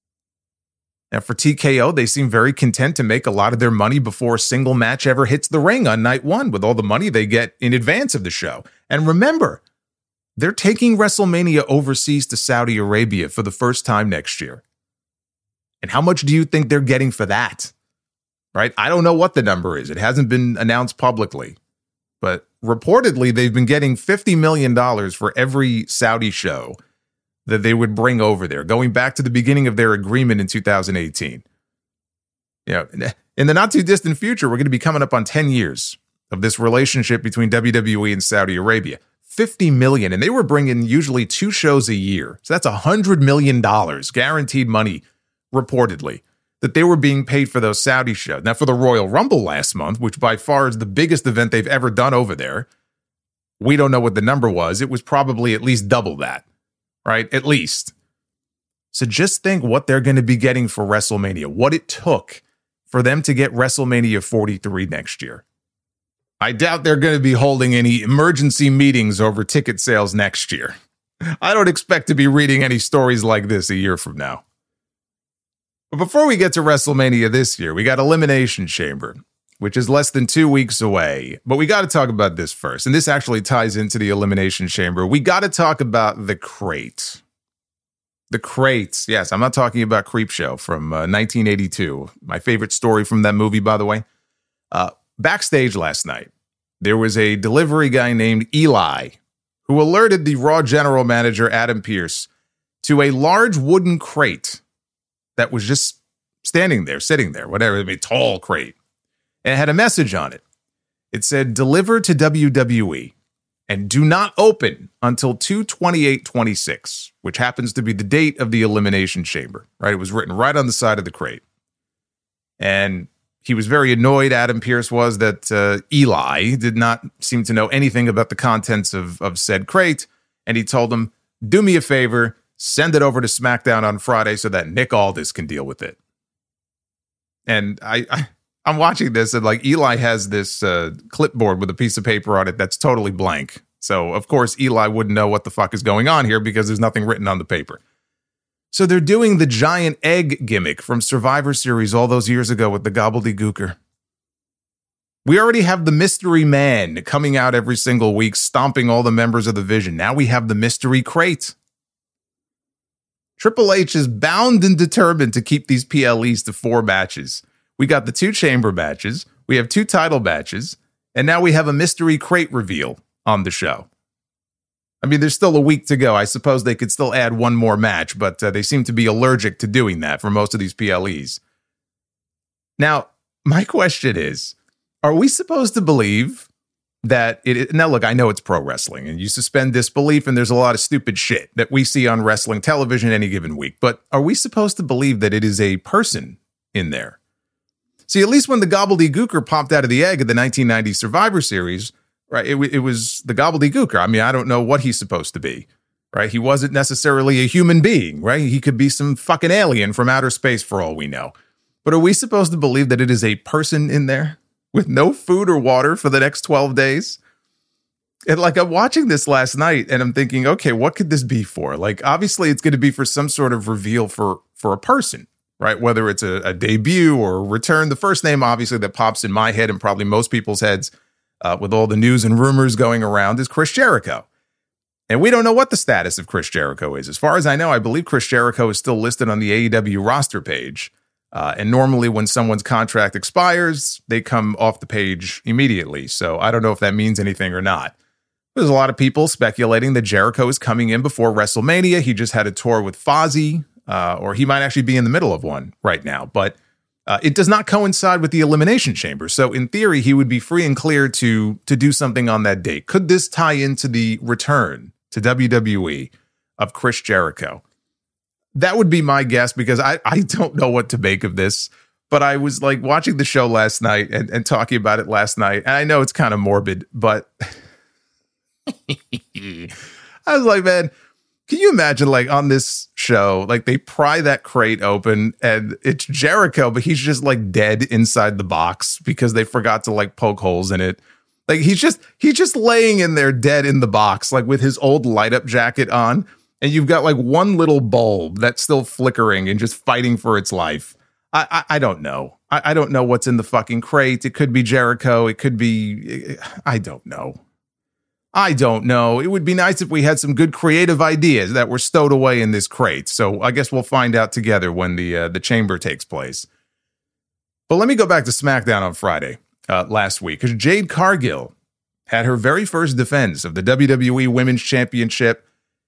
Now for T K O, they seem very content to make a lot of their money before a single match ever hits the ring on night one with all the money they get in advance of the show. And remember, they're taking WrestleMania overseas to Saudi Arabia for the first time next year. And how much do you think they're getting for that? Right? I don't know what the number is. It hasn't been announced publicly. But reportedly, they've been getting fifty million dollars for every Saudi show that they would bring over there, going back to the beginning of their agreement in two thousand eighteen. You know, in the not too distant future, we're going to be coming up on ten years of this relationship between W W E and Saudi Arabia. fifty million dollars, and they were bringing usually two shows a year. So that's one hundred million dollars guaranteed money, reportedly, that they were being paid for those Saudi shows. Now, for the Royal Rumble last month, which by far is the biggest event they've ever done over there, we don't know what the number was. It was probably at least double that, right? At least. So just think what they're going to be getting for WrestleMania, what it took for them to get WrestleMania forty-three next year. I doubt they're going to be holding any emergency meetings over ticket sales next year. I don't expect to be reading any stories like this a year from now. But before we get to WrestleMania this year, we got Elimination Chamber, which is less than two weeks away. But we got to talk about this first. And this actually ties into the Elimination Chamber. We got to talk about the Crate. The Crates. Yes, I'm not talking about Creepshow from uh, nineteen eighty-two. My favorite story from that movie, by the way. Uh, backstage last night, there was a delivery guy named Eli who alerted the Raw general manager, Adam Pearce, to a large wooden crate that was just standing there, sitting there, whatever, a tall crate. And it had a message on it. It said, deliver to W W E and do not open until two twenty-eight twenty-six, which happens to be the date of the Elimination Chamber, right? It was written right on the side of the crate. And he was very annoyed, Adam Pearce was, that uh, Eli did not seem to know anything about the contents of, of said crate. And he told him, do me a favor, send it over to SmackDown on Friday so that Nick Aldis can deal with it. And I, I, I'm watching this, and like Eli has this uh, clipboard with a piece of paper on it that's totally blank. So, of course, Eli wouldn't know what the fuck is going on here because there's nothing written on the paper. So they're doing the giant egg gimmick from Survivor Series all those years ago with the gobbledygooker. We already have the Mystery Man coming out every single week, stomping all the members of the Vision. Now we have the Mystery Crate. Triple H is bound and determined to keep these P L Es to four matches. We got the two chamber matches, we have two title matches, and now we have a Mystery Crate reveal on the show. I mean, there's still a week to go. I suppose they could still add one more match, but uh, they seem to be allergic to doing that for most of these P L Es. Now, my question is, are we supposed to believe that it, now look, I know it's pro wrestling and you suspend disbelief and there's a lot of stupid shit that we see on wrestling television any given week, but are we supposed to believe that it is a person in there? See, at least when the gobbledygooker popped out of the egg at the nineteen ninety Survivor Series, right, it, it was the gobbledygooker. I mean, I don't know what he's supposed to be, right? He wasn't necessarily a human being, right? He could be some fucking alien from outer space for all we know. But are we supposed to believe that it is a person in there with no food or water for the next twelve days? And like, I'm watching this last night and I'm thinking, okay, what could this be for? Like, obviously it's going to be for some sort of reveal for, for a person, right? Whether it's a, a debut or a return. The first name, obviously, that pops in my head and probably most people's heads uh, with all the news and rumors going around is Chris Jericho. And we don't know what the status of Chris Jericho is. As far as I know, I believe Chris Jericho is still listed on the A E W roster page. Uh, and normally when someone's contract expires, they come off the page immediately. So I don't know if that means anything or not. There's a lot of people speculating that Jericho is coming in before WrestleMania. He just had a tour with Fozzy, uh, or he might actually be in the middle of one right now. But uh, it does not coincide with the Elimination Chamber. So in theory, he would be free and clear to, to do something on that date. Could this tie into the return to W W E of Chris Jericho? That would be my guess, because I, I don't know what to make of this. But I was like watching the show last night and, and talking about it last night. And I know it's kind of morbid, but I was like, man, can you imagine like on this show, like they pry that crate open and it's Jericho, but he's just like dead inside the box because they forgot to like poke holes in it. Like he's just, he's just laying in there dead in the box, like with his old light up jacket on. And you've got like one little bulb that's still flickering and just fighting for its life. I, I, I don't know. I, I don't know what's in the fucking crate. It could be Jericho. It could be, I don't know. I don't know. It would be nice if we had some good creative ideas that were stowed away in this crate. So I guess we'll find out together when the uh, the chamber takes place. But let me go back to SmackDown on Friday uh, last week, because Jade Cargill had her very first defense of the W W E Women's Championship.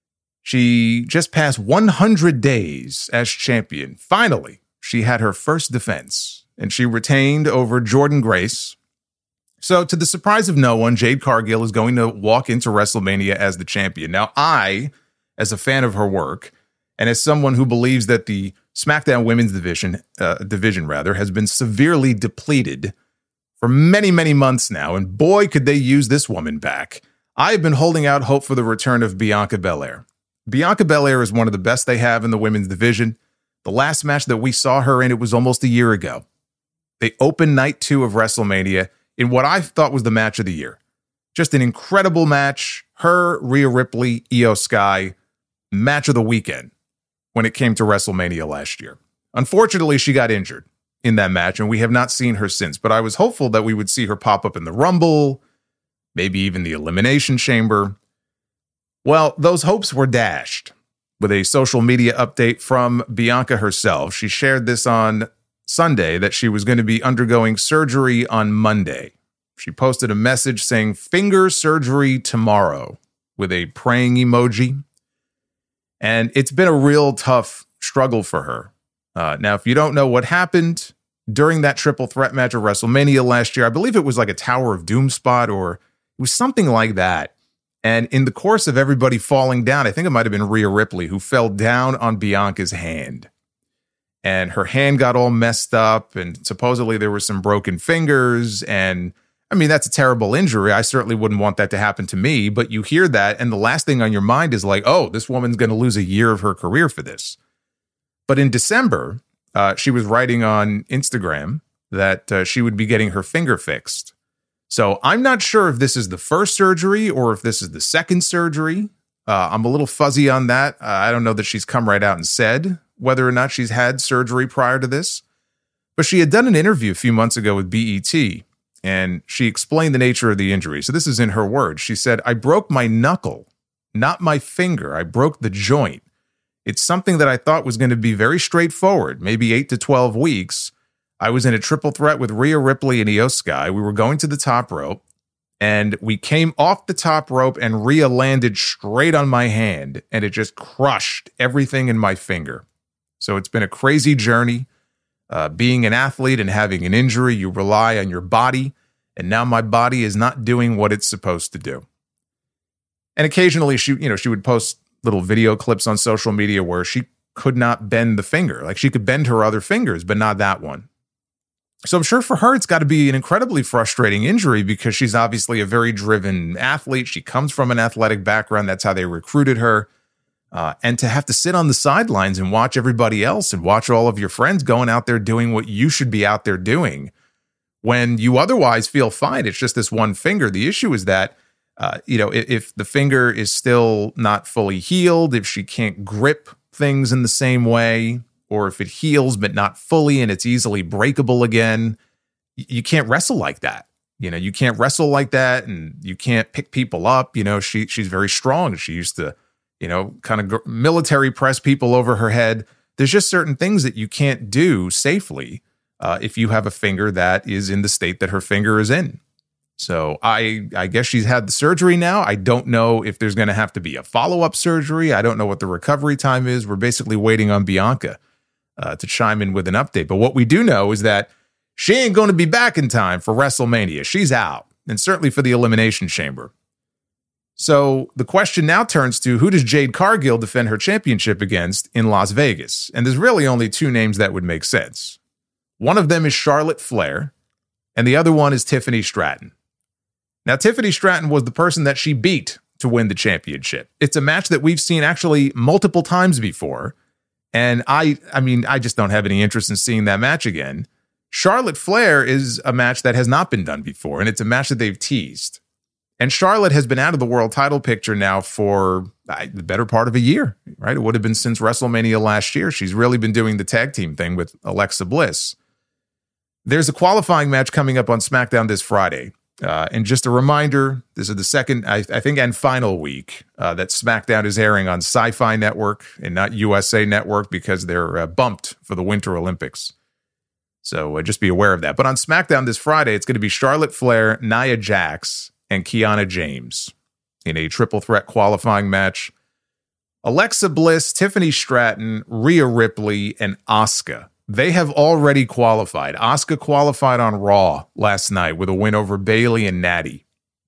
She just passed one hundred days as champion. Finally, she had her first defense, and she retained over Jordynne Grace. So, to the surprise of no one, Jade Cargill is going to walk into WrestleMania as the champion. Now, I, as a fan of her work, and as someone who believes that the SmackDown Women's Division, uh, division rather, has been severely depleted for many, many months now, and boy, could they use this woman back. I've been holding out hope for the return of Bianca Belair. Bianca Belair is one of the best they have in the women's division. The last match that we saw her in, it was almost a year ago. They opened night two of WrestleMania in what I thought was the match of the year. Just an incredible match. Her, Rhea Ripley, Io Sky, match of the weekend when it came to WrestleMania last year. Unfortunately, she got injured in that match, and we have not seen her since. But I was hopeful that we would see her pop up in the Rumble, maybe even the Elimination Chamber. Well, those hopes were dashed with a social media update from Bianca herself. She shared this on Sunday that she was going to be undergoing surgery on Monday. She posted a message saying finger surgery tomorrow with a praying emoji. And it's been a real tough struggle for her. Uh, now, if you don't know what happened during that triple threat match of WrestleMania last year, I believe it was like a Tower of Doom spot, or it was something like that. And in the course of everybody falling down, I think it might have been Rhea Ripley who fell down on Bianca's hand. And her hand got all messed up, and supposedly there were some broken fingers. And I mean, that's a terrible injury. I certainly wouldn't want that to happen to me. But you hear that, and the last thing on your mind is like, oh, this woman's going to lose a year of her career for this. But in December, uh, she was writing on Instagram that uh, she would be getting her finger fixed. So I'm not sure if this is the first surgery or if this is the second surgery. Uh, I'm a little fuzzy on that. Uh, I don't know that she's come right out and said whether or not she's had surgery prior to this. But she had done an interview a few months ago with B E T, and she explained the nature of the injury. So this is in her words. She said, "I broke my knuckle, not my finger. I broke the joint. It's something that I thought was going to be very straightforward, maybe eight to twelve weeks. I was in a triple threat with Rhea Ripley and Io Sky. We were going to the top rope, and we came off the top rope, and Rhea landed straight on my hand, and it just crushed everything in my finger. So it's been a crazy journey. Uh, being an athlete and having an injury, you rely on your body, and now my body is not doing what it's supposed to do." And occasionally, she, you know, she would post little video clips on social media where she could not bend the finger. Like she could bend her other fingers, but not that one. So I'm sure for her, it's got to be an incredibly frustrating injury because she's obviously a very driven athlete. She comes from an athletic background. That's how they recruited her. Uh, and to have to sit on the sidelines and watch everybody else and watch all of your friends going out there doing what you should be out there doing when you otherwise feel fine. It's just this one finger. The issue is that, uh, you know, if, if the finger is still not fully healed, if she can't grip things in the same way, or if it heals but not fully and it's easily breakable again, you can't wrestle like that. You know, you can't wrestle like that, and you can't pick people up. You know, she she's very strong. She used to, you know, kind of military press people over her head. there's just certain things that you can't do safely uh, if you have a finger that is in the state that her finger is in. So I I guess she's had the surgery now. I don't know if there's going to have to be a follow-up surgery. I don't know what the recovery time is. We're basically waiting on Bianca uh, to chime in with an update. But what we do know is that she ain't going to be back in time for WrestleMania. She's out, and certainly for the Elimination Chamber. So the question now turns to, who does Jade Cargill defend her championship against in Las Vegas? And there's really only two names that would make sense. One of them is Charlotte Flair, and the other one is Tiffany Stratton. Now, Tiffany Stratton was the person that she beat to win the championship. It's a match that we've seen actually multiple times before, and I, I mean, I just don't have any interest in seeing that match again. Charlotte Flair is a match that has not been done before, and it's a match that they've teased. And Charlotte has been out of the world title picture now for uh, the better part of a year, right? It would have been since WrestleMania last year. She's really been doing the tag team thing with Alexa Bliss. There's a qualifying match coming up on SmackDown this Friday. Uh, and just a reminder, this is the second, I, I think, and final week uh, that SmackDown is airing on Sci-Fi Network and not U S A Network because they're uh, bumped for the Winter Olympics. So uh, just be aware of that. But on SmackDown this Friday, it's going to be Charlotte Flair, Nia Jax, and Kiana James in a triple threat qualifying match. Alexa Bliss, Tiffany Stratton, Rhea Ripley, and Asuka. They have already qualified. Asuka qualified on Raw last night with a win over Bayley and Natty.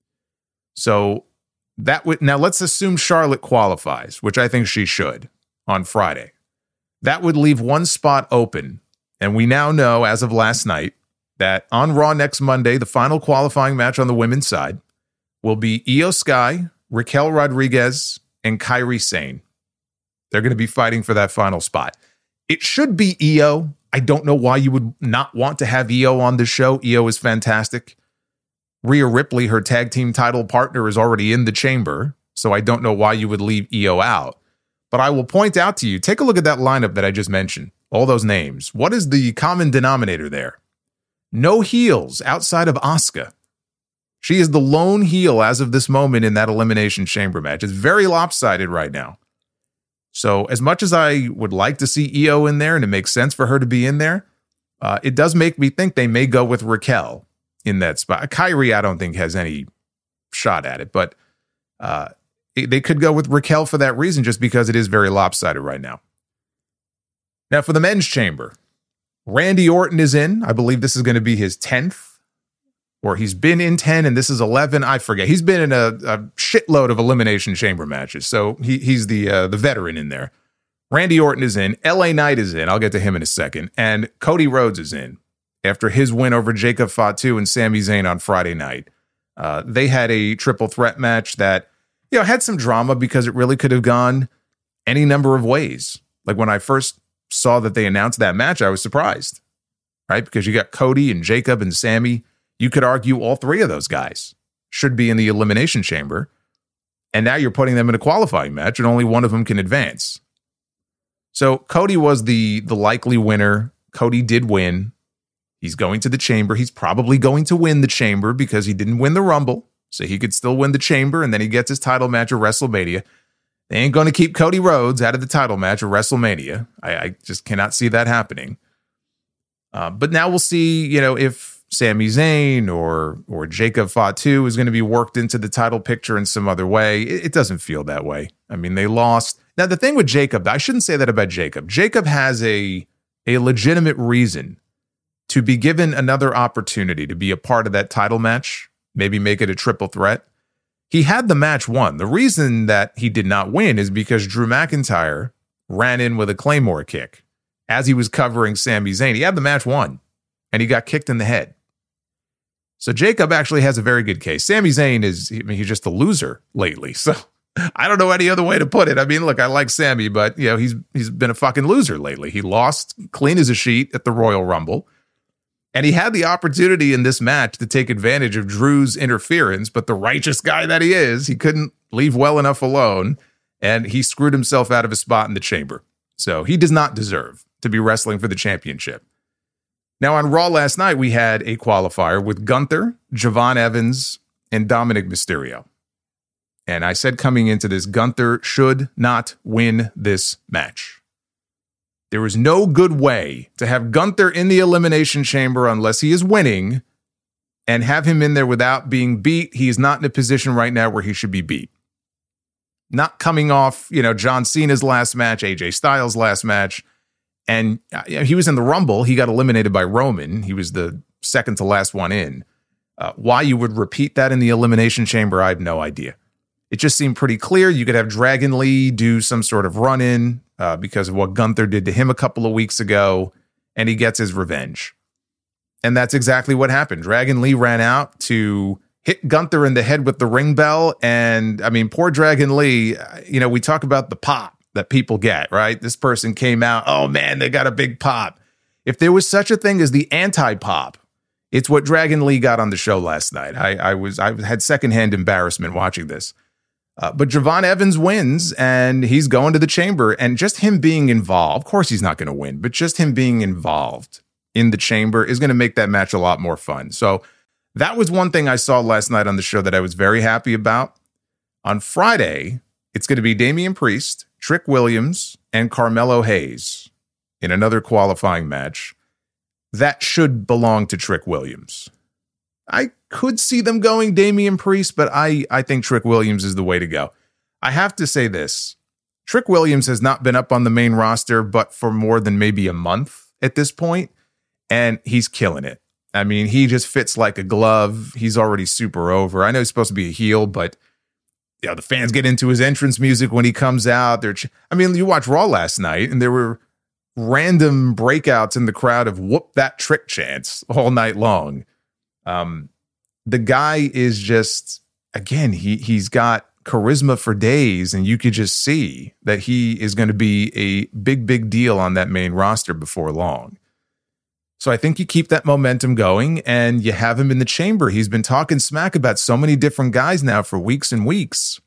So that would, now let's assume Charlotte qualifies, which I think she should on Friday. That would leave one spot open. And we now know, as of last night, that on Raw next Monday, the final qualifying match on the women's side will be Io Sky, Raquel Rodriguez, and Kairi Sane. They're going to be fighting for that final spot. It should be Io. I don't know why you would not want to have Io on the show. Io is fantastic. Rhea Ripley, her tag team title partner, is already in the chamber, so I don't know why you would leave Io out. But I will point out to you, take a look at that lineup that I just mentioned, all those names. What is the common denominator there? No heels outside of Asuka. She is the lone heel as of this moment in that Elimination Chamber match. It's very lopsided right now. So as much as I would like to see Io in there, and it makes sense for her to be in there, uh, it does make me think they may go with Raquel in that spot. Kairi, I don't think, has any shot at it, but uh, it, they could go with Raquel for that reason, just because it is very lopsided right now. Now, for the men's chamber, Randy Orton is in. I believe this is going to be his tenth. Or he's been in ten, and this is eleven. I forget. He's been in a, a shitload of Elimination Chamber matches, so he, he's the uh, the veteran in there. Randy Orton is in. L A Knight is in. I'll get to him in a second. And Cody Rhodes is in after his win over Jacob Fatu and Sami Zayn on Friday night. Uh, they had a triple threat match that, you know, had some drama because it really could have gone any number of ways. Like when I first saw that they announced that match, I was surprised, right? Because you got Cody and Jacob and Sami. You could argue all three of those guys should be in the Elimination Chamber. And now you're putting them in a qualifying match and only one of them can advance. So Cody was the, the likely winner. Cody did win. He's going to the Chamber. He's probably going to win the Chamber because he didn't win the Rumble. So he could still win the Chamber, and then he gets his title match at WrestleMania. They ain't going to keep Cody Rhodes out of the title match at WrestleMania. I, I just cannot see that happening. Uh, but now we'll see, you know, if Sami Zayn or or Jacob Fatu is going to be worked into the title picture in some other way. It, it doesn't feel that way. I mean, they lost. Now, the thing with Jacob, I shouldn't say that about Jacob. Jacob has a, a legitimate reason to be given another opportunity to be a part of that title match, maybe make it a triple threat. He had the match won. The reason that he did not win is because Drew McIntyre ran in with a Claymore kick as he was covering Sami Zayn. He had the match won, and he got kicked in the head. So Jacob actually has a very good case. Sami Zayn is, I mean, he's just a loser lately. So I don't know any other way to put it. I mean, look, I like Sami, but, you know, he's he's been a fucking loser lately. He lost clean as a sheet at the Royal Rumble. And he had the opportunity in this match to take advantage of Drew's interference, but the righteous guy that he is, he couldn't leave well enough alone, and he screwed himself out of a spot in the Chamber. So he does not deserve to be wrestling for the championship. Now, on Raw last night, we had a qualifier with Gunther, Javon Evans, and Dominic Mysterio. And I said coming into this, Gunther should not win this match. There is no good way to have Gunther in the Elimination Chamber unless he is winning, and have him in there without being beat. He is not in a position right now where he should be beat. Not coming off, you know, John Cena's last match, A J Styles' last match, and he was in the Rumble. He got eliminated by Roman. He was the second to last one in. Uh, why you would repeat that in the Elimination Chamber, I have no idea. It just seemed pretty clear. You could have Dragon Lee do some sort of run-in uh, because of what Gunther did to him a couple of weeks ago, and he gets his revenge. And that's exactly what happened. Dragon Lee ran out to hit Gunther in the head with the ring bell. And I mean, poor Dragon Lee, you know, we talk about the pop that people get, right? This person came out, oh man, they got a big pop. If there was such a thing as the anti-pop, it's what Dragon Lee got on the show last night. I, I was, I had secondhand embarrassment watching this. Uh, but Javon Evans wins, and he's going to the chamber. And just him being involved, of course he's not going to win, but just him being involved in the chamber is going to make that match a lot more fun. So that was one thing I saw last night on the show that I was very happy about. On Friday, it's going to be Damian Priest, Trick Williams, and Carmelo Hayes in another qualifying match. That should belong to Trick Williams. I could see them going Damian Priest, but I, I think Trick Williams is the way to go. I have to say this. Trick Williams has not been up on the main roster, but for more than maybe a month at this point, and he's killing it. I mean, he just fits like a glove. He's already super over. I know he's supposed to be a heel, but you know, the fans get into his entrance music when he comes out. They're, ch- I mean, you watched Raw last night, and there were random breakouts in the crowd of whoop that trick chants all night long. Um, the guy is just, again, he, he's got charisma for days, and you could just see that he is going to be a big, big deal on that main roster before long. So I think you keep that momentum going, and you have him in the chamber. He's been talking smack about so many different guys now for weeks and weeks.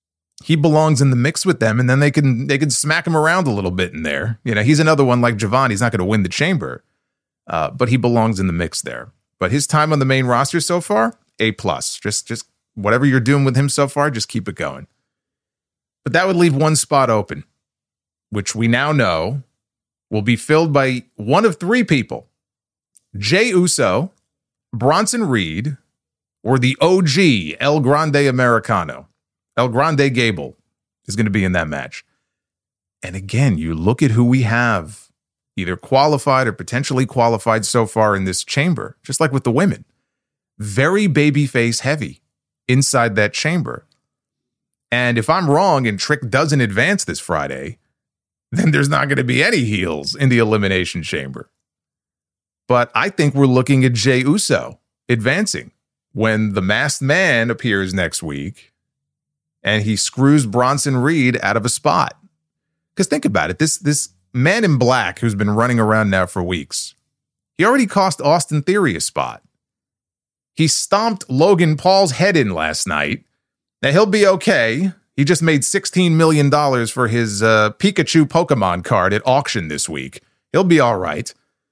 He belongs in the mix with them, and then they can they can smack him around a little bit in there. You know, he's another one like Javon. He's not going to win the chamber, uh, but he belongs in the mix there. But his time on the main roster so far, A plus. Just just whatever you're doing with him so far, just keep it going. But that would leave one spot open, which we now know will be filled by one of three people. Jey Uso, Bronson Reed, or the O G El Grande Americano. El Grande Gable is going to be in that match. And again, you look at who we have either qualified or potentially qualified so far in this chamber, just like with the women. Very babyface heavy inside that chamber. And if I'm wrong and Trick doesn't advance this Friday, then there's not going to be any heels in the Elimination Chamber. But I think we're looking at Jey Uso advancing when the Masked Man appears next week and he screws Bronson Reed out of a spot. Because think about it, this, this man in black who's been running around now for weeks, he already cost Austin Theory a spot. He stomped Logan Paul's head in last night. Now, he'll be okay. He just made sixteen million dollars for his uh, Pikachu Pokemon card at auction this week. He'll be all right.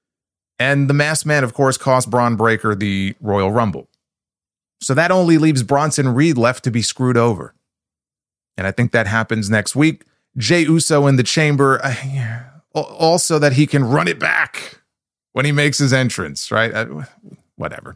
And the Masked Man, of course, cost Braun Breaker the Royal Rumble. So that only leaves Bronson Reed left to be screwed over. And I think that happens next week. Jey Uso in the chamber, uh, also that he can run it back when he makes his entrance, right? Uh, whatever.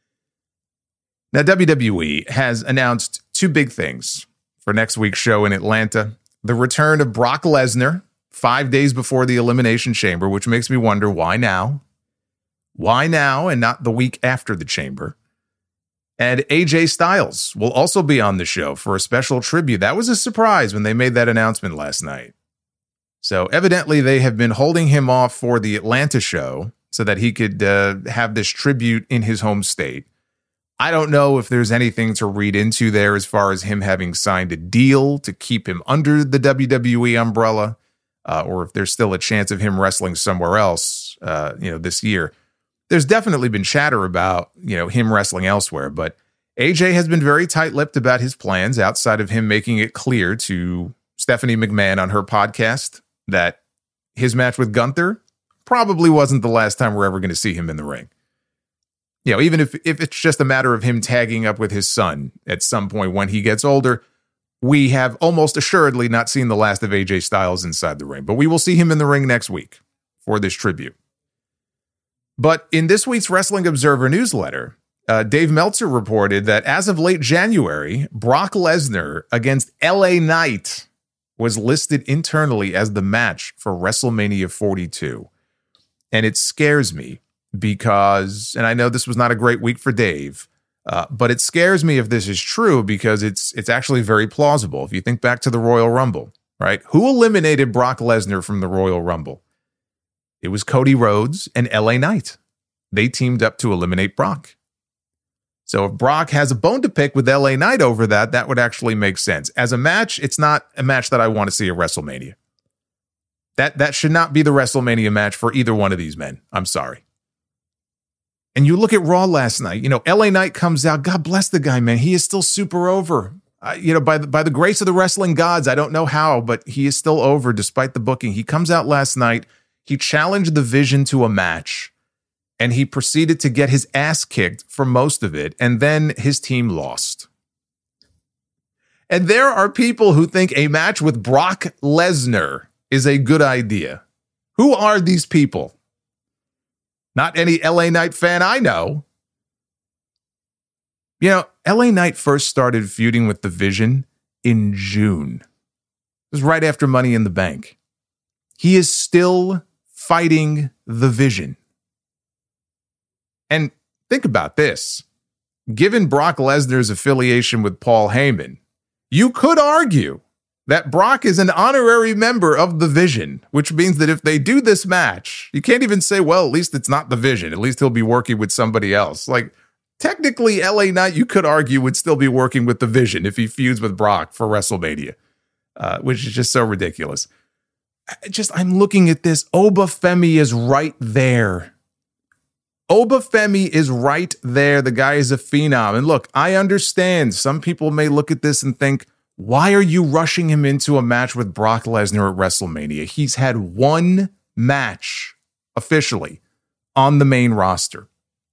Now, W W E has announced two big things for next week's show in Atlanta. The return of Brock Lesnar five days before the Elimination Chamber, which makes me wonder, why now? Why now and not the week after the Chamber? And A J Styles will also be on the show for a special tribute. That was a surprise when they made that announcement last night. So evidently they have been holding him off for the Atlanta show so that he could uh, have this tribute in his home state. I don't know if there's anything to read into there as far as him having signed a deal to keep him under the W W E umbrella, uh, or if there's still a chance of him wrestling somewhere else, uh, you know, this year. There's definitely been chatter about, you know, him wrestling elsewhere, but A J has been very tight-lipped about his plans outside of him making it clear to Stephanie McMahon on her podcast that his match with Gunther probably wasn't the last time we're ever going to see him in the ring. You know, even if, if it's just a matter of him tagging up with his son at some point when he gets older, we have almost assuredly not seen the last of A J Styles inside the ring, but we will see him in the ring next week. for this tribute. But in this week's Wrestling Observer newsletter, uh, Dave Meltzer reported that as of late January, Brock Lesnar against L A Knight was listed internally as the match for WrestleMania forty-two. And it scares me because, and I know this was not a great week for Dave, uh, but it scares me if this is true because it's it's actually very plausible. If you think back to the Royal Rumble, right? Who eliminated Brock Lesnar from the Royal Rumble? It was Cody Rhodes and L A Knight. They teamed up to eliminate Brock. So if Brock has a bone to pick with L A Knight over that, that would actually make sense. As a match, it's not a match that I want to see at WrestleMania. That, that should not be the WrestleMania match for either one of these men. I'm sorry. And you look at Raw last night, you know, L A Knight comes out. God bless the guy, man. He is still super over. Uh, you know, by the, by the grace of the wrestling gods, I don't know how, but he is still over despite the booking. He comes out last night. He challenged the Vision to a match, and he proceeded to get his ass kicked for most of it, and then his team lost. And there are people who think a match with Brock Lesnar is a good idea. Who are these people? Not any L A Knight fan I know. You know, L A Knight first started feuding with the Vision in June. It was right after Money in the Bank. He is still fighting the Vision. And think about this. Given Brock Lesnar's affiliation with Paul Heyman, you could argue that Brock is an honorary member of the Vision, which means that if they do this match, you can't even say, well, at least it's not the Vision. At least he'll be working with somebody else. Like, technically, L A Knight, you could argue, would still be working with the Vision if he feuds with Brock for WrestleMania, uh, which is just so ridiculous. Just, I'm looking at this. Obafemi is right there. Obafemi is right there. The guy is a phenom. And look, I understand some people may look at this and think, why are you rushing him into a match with Brock Lesnar at WrestleMania? He's had one match officially on the main roster.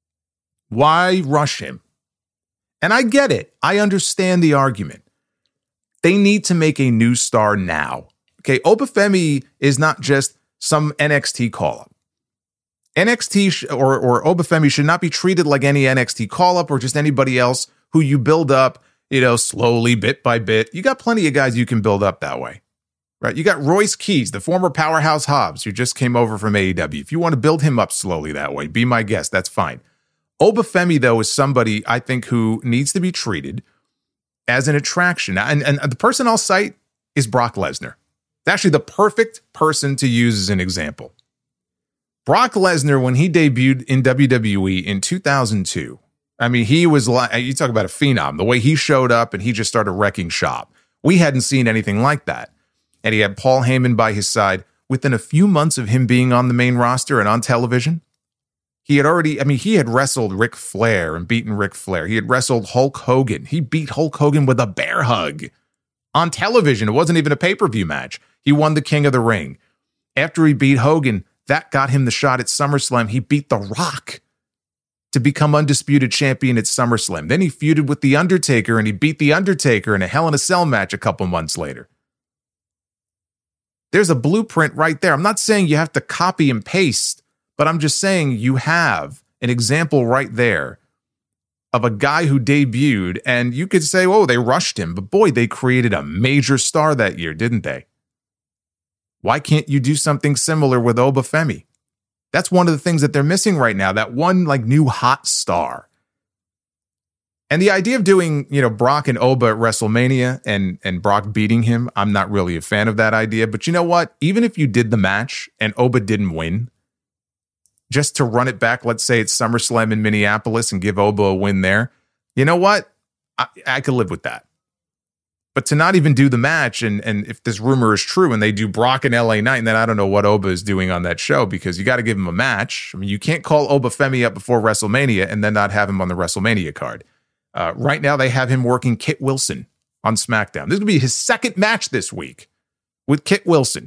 Why rush him? And I get it. I understand the argument. They need to make a new star now. Okay, Obafemi is not just some N X T call-up. N X T sh- or, or Obafemi should not be treated like any N X T call-up or just anybody else who you build up, you know, slowly, bit by bit. You got plenty of guys you can build up that way, right? You got Royce Keys, the former Powerhouse Hobbs, who just came over from A E W. If you want to build him up slowly that way, be my guest. That's fine. Obafemi, though, is somebody I think who needs to be treated as an attraction. And, and the person I'll cite is Brock Lesnar. It's actually the perfect person to use as an example. Brock Lesnar, when he debuted in W W E in two thousand two, I mean, he was like, you talk about a phenom, the way he showed up and he just started wrecking shop. We hadn't seen anything like that. And he had Paul Heyman by his side. Within a few months of him being on the main roster and on television, he had already, I mean, he had wrestled Ric Flair and beaten Ric Flair. He had wrestled Hulk Hogan. He beat Hulk Hogan with a bear hug on television. It wasn't even a pay-per-view match. He won the King of the Ring. After he beat Hogan, that got him the shot at SummerSlam. He beat The Rock to become undisputed champion at SummerSlam. Then he feuded with The Undertaker, and he beat The Undertaker in a Hell in a Cell match a couple months later. There's a blueprint right there. I'm not saying you have to copy and paste, but I'm just saying you have an example right there of a guy who debuted, and you could say, oh, they rushed him, but boy, they created a major star that year, didn't they? Why can't you do something similar with Obafemi? That's one of the things that they're missing right now, that one like new hot star. And the idea of doing, you know, Brock and Oba at WrestleMania and, and Brock beating him, I'm not really a fan of that idea. But you know what? Even if you did the match and Oba didn't win, just to run it back, let's say it's SummerSlam in Minneapolis and give Oba a win there, you know what? I, I could live with that. But to not even do the match, and, and if this rumor is true and they do Brock and L A Knight, then I don't know what Oba is doing on that show, because you got to give him a match. I mean, you can't call Obafemi up before WrestleMania and then not have him on the WrestleMania card. Uh, right now, they have him working Kit Wilson on SmackDown. This is going to be his second match this week with Kit Wilson.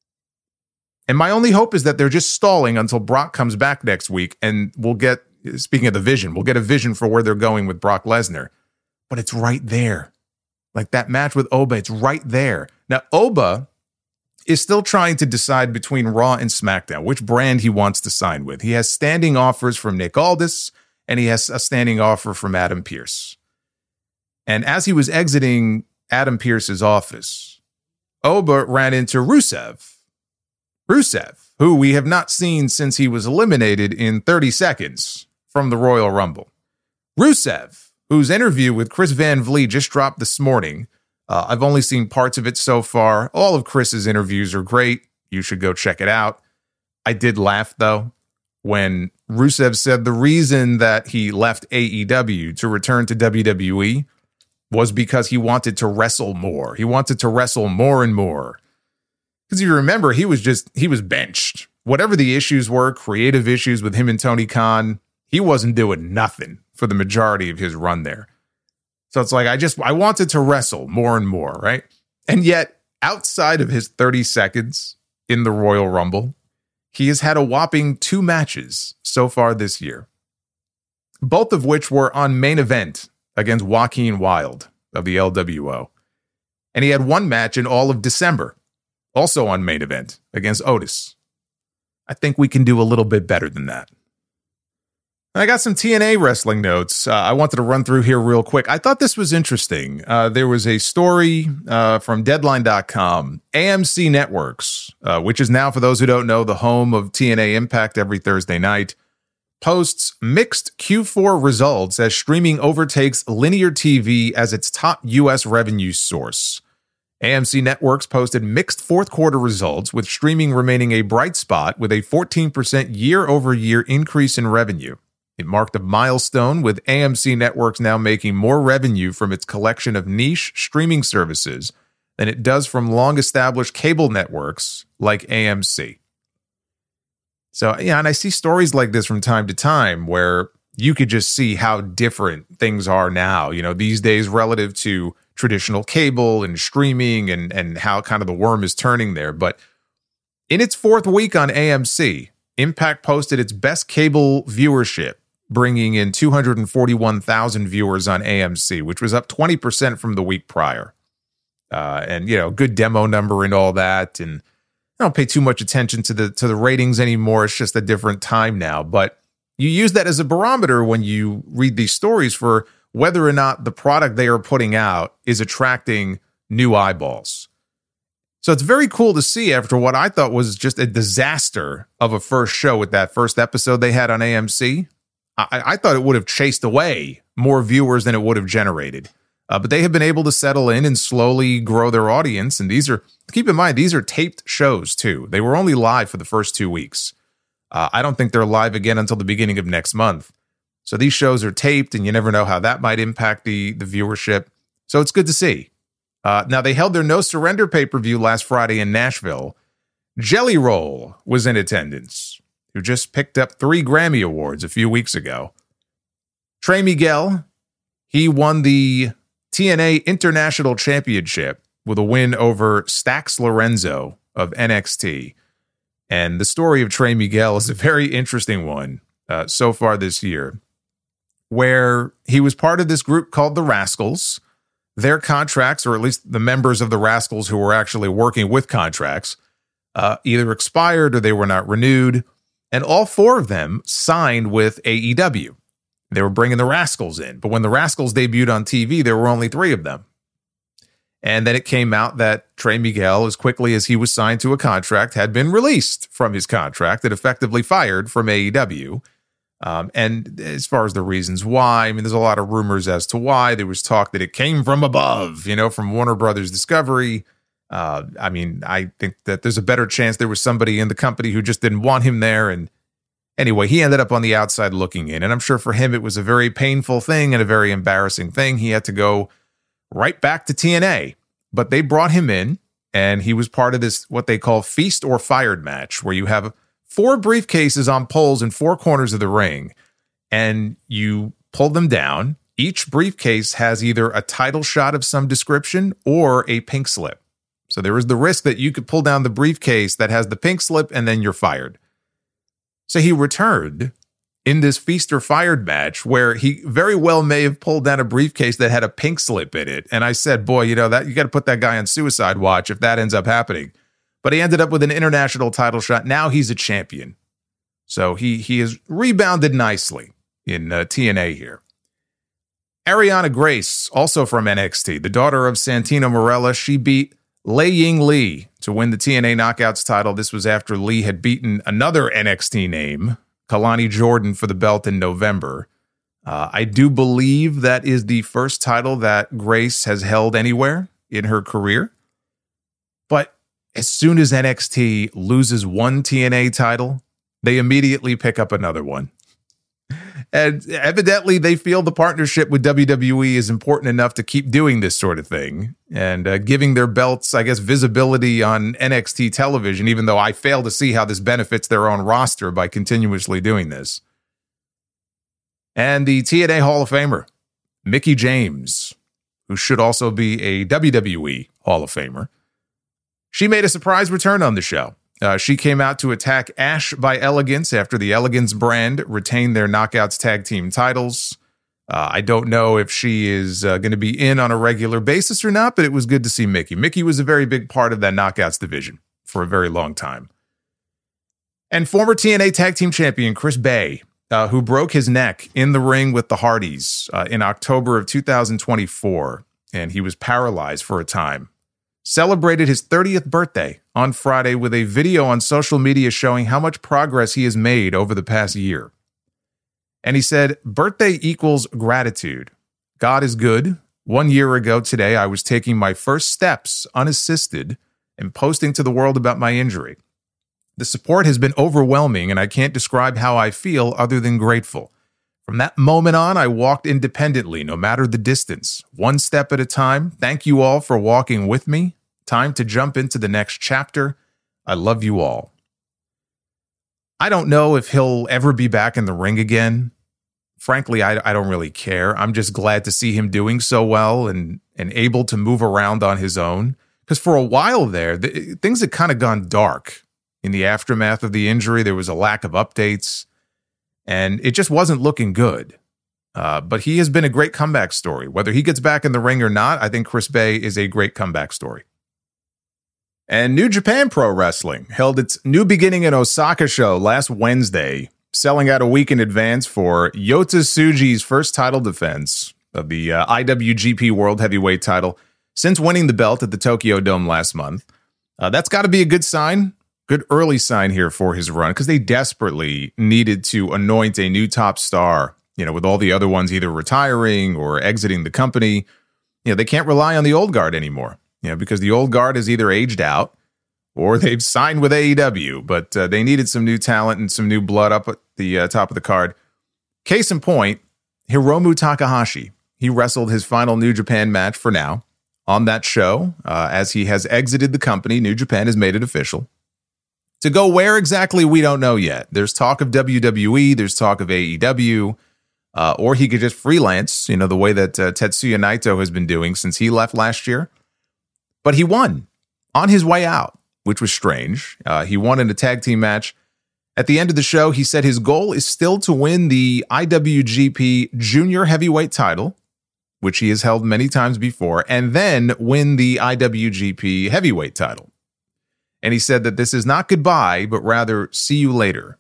And my only hope is that they're just stalling until Brock comes back next week, and we'll get, speaking of the vision, we'll get a vision for where they're going with Brock Lesnar. But it's right there. Like that match with Oba, it's right there. Now, Oba is still trying to decide between Raw and SmackDown, which brand he wants to sign with. He has standing offers from Nick Aldis, and he has a standing offer from Adam Pearce. And as he was exiting Adam Pearce's office, Oba ran into Rusev. Rusev, who we have not seen since he was eliminated in thirty seconds from the Royal Rumble. Rusev, whose interview with Chris Van Vliet just dropped this morning. Uh, I've only seen parts of it so far. All of Chris's interviews are great. You should go check it out. I did laugh, though, when Rusev said the reason that he left A E W to return to W W E was because he wanted to wrestle more. He wanted to wrestle more and more. Because you remember, he was just, he was benched. Whatever the issues were, creative issues with him and Tony Khan, he wasn't doing nothing for the majority of his run there. So it's like, I just, I wanted to wrestle more and more, right? And yet, outside of his thirty seconds in the Royal Rumble, he has had a whopping two matches so far this year, both of which were on Main Event against Joaquin Wilde of the L W O. And he had one match in all of December, also on Main Event against Otis. I think we can do a little bit better than that. I got some T N A wrestling notes uh, I wanted to run through here real quick. I thought this was interesting. Uh, there was a story uh, from Deadline dot com. A M C Networks, uh, which is now, for those who don't know, the home of T N A Impact every Thursday night, posts mixed Q four results as streaming overtakes linear T V as its top U S revenue source. A M C Networks posted mixed fourth quarter results, with streaming remaining a bright spot with a fourteen percent year-over-year increase in revenue. It marked a milestone, with A M C Networks now making more revenue from its collection of niche streaming services than it does from long-established cable networks like A M C. So, yeah, and I see stories like this from time to time where you could just see how different things are now, you know, these days relative to traditional cable and streaming, and, and how kind of the worm is turning there. But in its fourth week on A M C, Impact posted its best cable viewership, bringing in two hundred forty-one thousand viewers on A M C, which was up twenty percent from the week prior. Uh, and, you know, good demo number and all that. And I don't pay too much attention to the to the ratings anymore. It's just a different time now. But you use that as a barometer when you read these stories for whether or not the product they are putting out is attracting new eyeballs. So it's very cool to see, after what I thought was just a disaster of a first show with that first episode they had on A M C. I, I thought it would have chased away more viewers than it would have generated. Uh, but they have been able to settle in and slowly grow their audience. And these are, keep in mind, these are taped shows too. They were only live for the first two weeks. Uh, I don't think they're live again until the beginning of next month. So these shows are taped, and you never know how that might impact the, the viewership. So it's good to see. Uh, now, they held their No Surrender pay-per-view last Friday in Nashville. Jelly Roll was in attendance, who just picked up three Grammy Awards a few weeks ago. Trey Miguel, he won the T N A International Championship with a win over Stax Lorenzo of N X T. And the story of Trey Miguel is a very interesting one uh, so far this year, where he was part of this group called the Rascals. Their contracts, or at least the members of the Rascals who were actually working with contracts, uh, either expired or they were not renewed. And all four of them signed with A E W. They were bringing the Rascals in. But when the Rascals debuted on T V, there were only three of them. And then it came out that Trey Miguel, as quickly as he was signed to a contract, had been released from his contract and effectively fired from A E W. Um, and as far as the reasons why, I mean, there's a lot of rumors as to why. There was talk that it came from above, you know, from Warner Brothers Discovery. Uh, I mean, I think that there's a better chance there was somebody in the company who just didn't want him there. And anyway, he ended up on the outside looking in. And I'm sure for him, it was a very painful thing and a very embarrassing thing. He had to go right back to T N A. But they brought him in, and he was part of this, what they call Feast or Fired match, where you have four briefcases on poles in four corners of the ring, and you pull them down. Each briefcase has either a title shot of some description or a pink slip. So there is the risk that you could pull down the briefcase that has the pink slip, and then you're fired. So he returned in this Feast or Fired match, where he very well may have pulled down a briefcase that had a pink slip in it. And I said, boy, you know, that you got to put that guy on suicide watch if that ends up happening. but he ended up with an international title shot. Now he's a champion. So he, he has rebounded nicely in uh, T N A here. Ariana Grace, also from N X T, the daughter of Santino Marella, she beat Lei Ying Lee to win the T N A Knockouts title. This was after Lee had beaten another N X T name, Kalani Jordan, for the belt in November. Uh, I do believe that is the first title that Grace has held anywhere in her career. But as soon as N X T loses one T N A title, they immediately pick up another one. And evidently, they feel the partnership with W W E is important enough to keep doing this sort of thing and uh, giving their belts, I guess, visibility on N X T television, even though I fail to see how this benefits their own roster by continuously doing this. And the T N A Hall of Famer, Mickie James, who should also be a W W E Hall of Famer, she made a surprise return on the show. Uh, she came out to attack Ash by Elegance after the Elegance brand retained their Knockouts tag team titles. Uh, I don't know if she is uh, going to be in on a regular basis or not, but it was good to see Mickie. Mickie was a very big part of that Knockouts division for a very long time. And former T N A Tag Team Champion Chris Bay, uh, who broke his neck in the ring with the Hardys uh, in October of two thousand twenty-four, and he was paralyzed for a time, celebrated his thirtieth birthday on Friday with a video on social media showing how much progress he has made over the past year. And he said, "Birthday equals gratitude. God is good. One year ago today, I was taking my first steps unassisted and posting to the world about my injury. The support has been overwhelming, and I can't describe how I feel other than grateful. From that moment on, I walked independently, no matter the distance, one step at a time. Thank you all for walking with me. Time to jump into the next chapter. I love you all." I don't know if he'll ever be back in the ring again. Frankly, I, I don't really care. I'm just glad to see him doing so well and, and able to move around on his own. Because for a while there, the, things had kind of gone dark. In the aftermath of the injury, there was a lack of updates, and it just wasn't looking good. Uh, but he has been a great comeback story. Whether he gets back in the ring or not, I think Chris Bay is a great comeback story. And New Japan Pro Wrestling held its New Beginning in Osaka show last Wednesday, selling out a week in advance for Yota Tsuji's first title defense of the uh, I W G P World Heavyweight title since winning the belt at the Tokyo Dome last month. Uh, that's got to be a good sign, good early sign here for his run, because they desperately needed to anoint a new top star, you know, with all the other ones either retiring or exiting the company. You know, they can't rely on the old guard anymore. You know, because the old guard has either aged out or they've signed with A E W, but uh, they needed some new talent and some new blood up at the uh, top of the card. Case in point, Hiromu Takahashi. He wrestled his final New Japan match for now on that show. Uh, as he has exited the company, New Japan has made it official. To go where exactly, we don't know yet. There's talk of W W E, there's talk of A E W, uh, or he could just freelance, you know, the way that uh, Tetsuya Naito has been doing since he left last year. But he won on his way out, which was strange. Uh, he won in a tag team match. At the end of the show, he said his goal is still to win the I W G P Junior Heavyweight title, which he has held many times before, and then win the I W G P Heavyweight title. And he said that this is not goodbye, but rather see you later.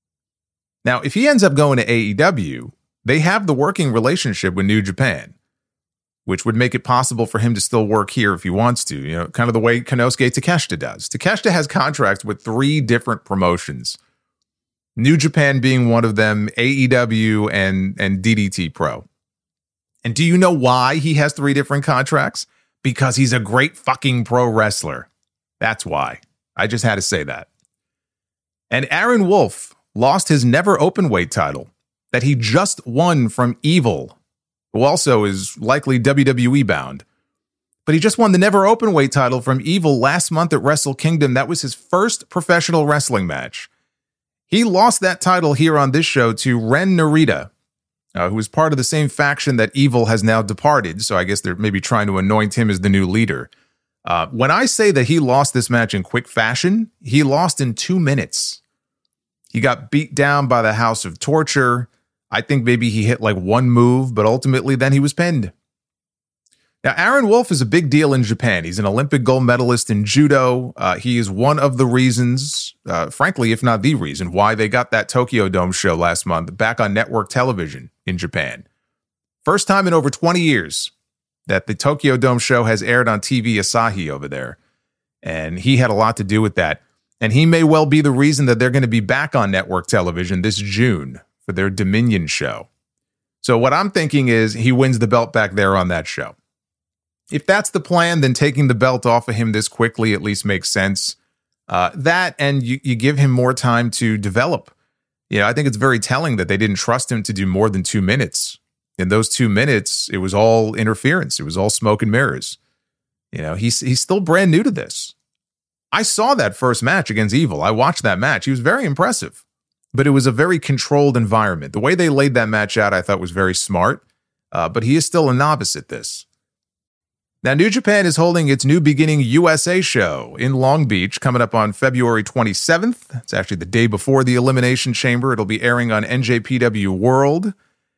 Now, if he ends up going to A E W, they have the working relationship with New Japan, which would make it possible for him to still work here if he wants to, you know, kind of the way Konosuke Takeshita does. Takeshita has contracts with three different promotions, New Japan being one of them, A E W, and, and D D T Pro. And do you know why he has three different contracts? Because he's a great fucking pro wrestler. That's why. I just had to say that. And Aaron Wolf lost his never openweight title that he just won from Evil, who also is likely W W E bound. But he just won the never openweight title from Evil last month at Wrestle Kingdom. That was his first professional wrestling match. He lost that title here on this show to Ren Narita, uh, who is part of the same faction that Evil has now departed. So I guess they're maybe trying to anoint him as the new leader. Uh, when I say that he lost this match in quick fashion, he lost in two minutes. He got beat down by the House of Torture. I think maybe he hit like one move, but ultimately then he was pinned. Now, Aaron Wolf is a big deal in Japan. He's an Olympic gold medalist in judo. Uh, he is one of the reasons, uh, frankly, if not the reason, why they got that Tokyo Dome show last month back on network television in Japan. First time in over twenty years that the Tokyo Dome show has aired on T V Asahi over there. And he had a lot to do with that. And he may well be the reason that they're going to be back on network television this June for their Dominion show. So what I'm thinking is he wins the belt back there on that show. If that's the plan, then taking the belt off of him this quickly at least makes sense. Uh, that and you, you give him more time to develop. You know, I think it's very telling that they didn't trust him to do more than two minutes. In those two minutes, it was all interference. It was all smoke and mirrors. You know, he's he's still brand new to this. I saw that first match against Evil. I watched that match. He was very impressive, but it was a very controlled environment. The way they laid that match out, I thought was very smart, uh, but he is still a novice at this. Now, New Japan is holding its New Beginning U S A show in Long Beach coming up on February twenty-seventh. It's actually the day before the Elimination Chamber. It'll be airing on N J P W World.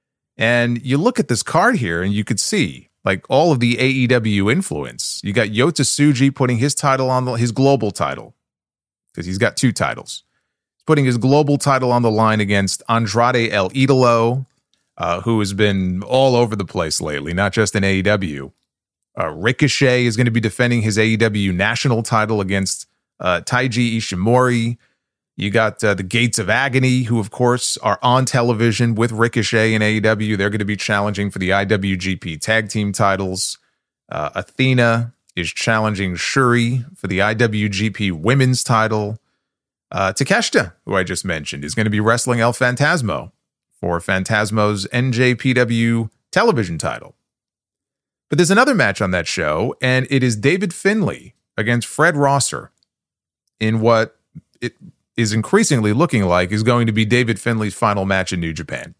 And you look at this card here and you could see like all of the A E W influence. You got Yota Tsuji putting his title on the, his global title because he's got two titles. He's putting his global title on the line against Andrade El Idolo, uh, who has been all over the place lately, not just in A E W. Uh, Ricochet is going to be defending his A E W national title against uh, Taiji Ishimori. You got uh, the Gates of Agony, who, of course, are on television with Ricochet in A E W. They're going to be challenging for the I W G P tag team titles. Uh, Athena is challenging Shuri for the I W G P women's title. Uh, Takeshita, who I just mentioned, is going to be wrestling El Phantasmo for Phantasmo's N J P W television title. But there's another match on that show, and it is David Finlay against Fred Rosser in what it is increasingly looking like is going to be David Finlay's final match in New Japan.